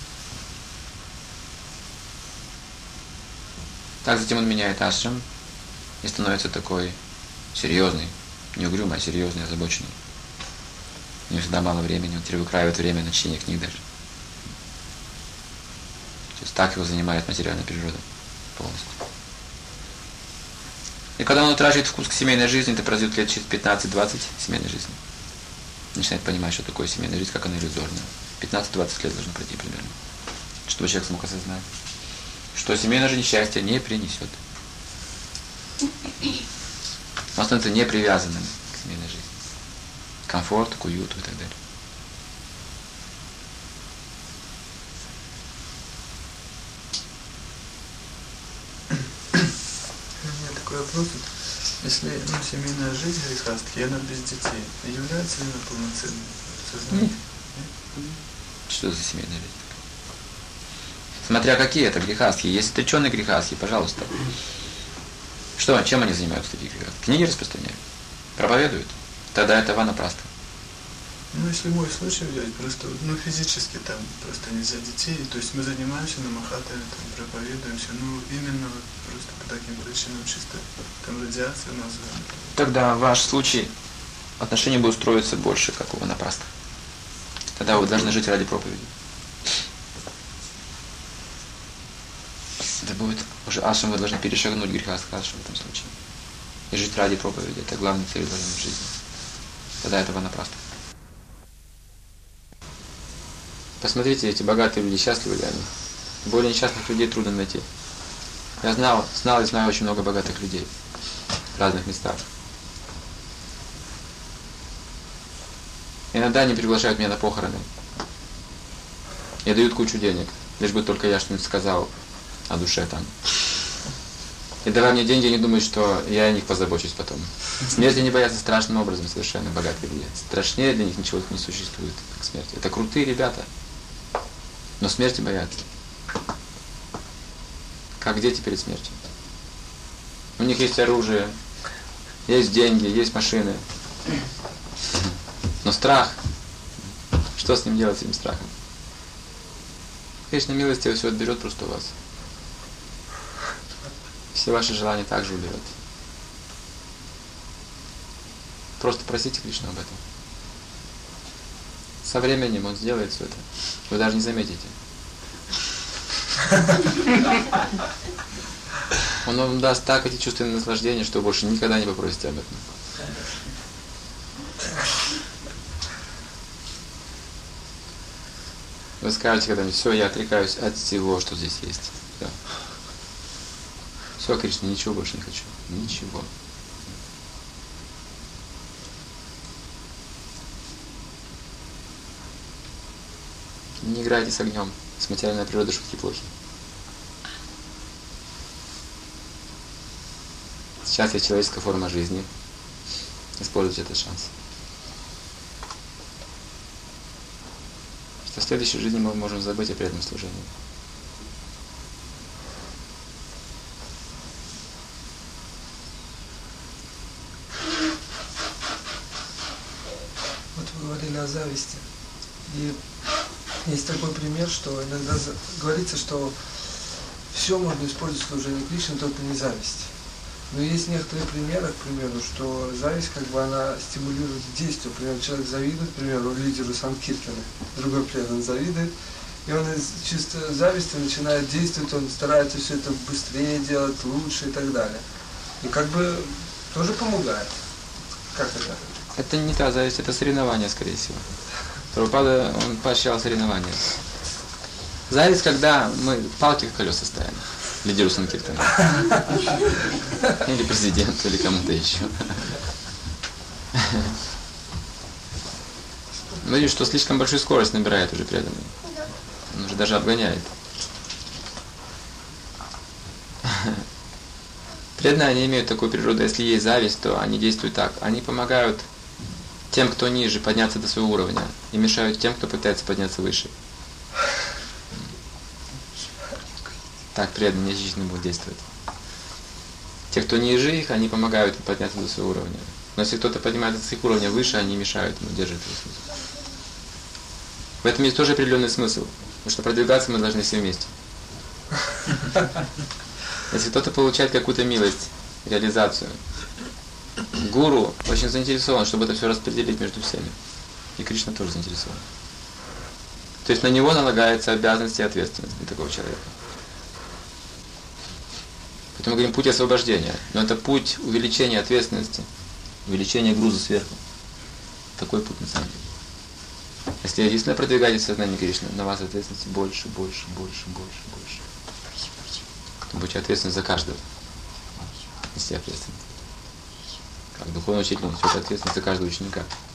Так затем он меняет ашрам и становится такой серьезный, не угрюмый, а серьезный, озабоченный. У него всегда мало времени, он теперь выкраивает время на чтение книг даже. То есть так его занимает материальная природа полностью. И когда он утрачивает вкус к семейной жизни, это произойдет лет через пятнадцать-двадцать семейной жизни. Начинает понимать, что такое семейная жизнь, как она иллюзорная. пятнадцать-двадцать лет должно пройти примерно, чтобы человек смог осознать, что семейная жизнь счастья не принесет. Он становится не привязанным к семейной жизни. К комфорту, к уюту и так далее. У меня такой вопрос. Если ну, семейная жизнь грехастки, и она без детей, является ли она полноценной в сознании? Что за семейная жизнь? Смотря какие это грехастхи. Есть отреченные грехастхи, пожалуйста. Что, чем они занимаются, такие грехастхи? Книги распространяют, проповедуют. Тогда это ванапрастха. Ну, если мой случай взять, просто, ну, физически там просто нельзя детей, то есть мы занимаемся на Махатаре, там, проповедуемся, ну, именно вот просто по таким причинам чисто, там, радиация у нас. Тогда в ваш случай отношения будут строиться больше, как у ванапраста. Тогда вы должны жить ради проповеди. Это будет уже ашрам, вы должны перешагнуть грехастха ашрам в этом случае. И жить ради проповеди. Это главная цель в жизни. Тогда это ванапраста. Посмотрите, эти богатые люди, счастливы ли они? Более несчастных людей трудно найти. Я знал, знал и знаю очень много богатых людей в разных местах. Иногда они приглашают меня на похороны и дают кучу денег, лишь бы только я что-нибудь сказал о душе там. И давая мне деньги, они думают, что я о них позабочусь потом. Смерти не боятся страшным образом совершенно богатые люди. Страшнее для них ничего не существует, как смерть. Это крутые ребята, но смерти боятся. Как дети перед смертью. У них есть оружие, есть деньги, есть машины. Но страх, что с ним делать, с этим страхом? Кришна милостиво все отберет просто у вас. Все ваши желания также уберет. Просто просите Кришну об этом. Со временем он сделает все это. Вы даже не заметите. Он вам даст так эти чувственные наслаждения, что вы больше никогда не попросите об этом. Вы скажете когда-нибудь: все, я отрекаюсь от всего, что здесь есть. Все, все, Кришна, ничего больше не хочу. Ничего. Не играйте с огнем. С материальной природой шутки плохи. Сейчас есть человеческая форма жизни. Используйте этот шанс. Что в следующей жизни мы можем забыть о преданном служении. о зависти. И есть такой пример, что иногда говорится, что все можно использовать в служении Кришне, только не зависть. Но есть некоторые примеры, к примеру, что зависть, как бы, она стимулирует действие. Например, человек завидует, к примеру, лидеру Санкиртаны, другой предан завидует, и он из чистой зависти начинает действовать, он старается все это быстрее делать, лучше и так далее. И как бы тоже помогает. Как это? Это не та зависть, это соревнование, скорее всего. Прабхупада, он поощрял соревнования. Зависть, когда мы палки в колеса ставим. Лидеру Санкиртана. Или президенту, или кому-то еще. Ну видишь, что слишком большую скорость набирает уже преданный. Он уже даже обгоняет. Преданные, они имеют такую природу, если есть зависть, то они действуют так. Они помогают тем, кто ниже, подняться до своего уровня, и мешают тем, кто пытается подняться выше. Так преданные неочищенные будут действовать. Те, кто ниже их, они помогают им подняться до своего уровня. Но если кто-то поднимается с их уровня выше, они мешают ему, держат его смысл. В этом есть тоже определенный смысл, потому что продвигаться мы должны все вместе. Если кто-то получает какую-то милость, реализацию, гуру очень заинтересован, чтобы это все распределить между всеми. И Кришна тоже заинтересован. То есть на него налагается обязанность и ответственность для такого человека. Поэтому мы говорим путь освобождения. Но это путь увеличения ответственности, увеличения груза сверху. Такой путь на самом деле. Если единственно продвигаетесь в сознании Кришны, на вас ответственности больше, больше, больше, больше, больше. То будьте ответственны за каждого. Нести ответственность. Как духовный учитель несет ответственность за каждого ученика.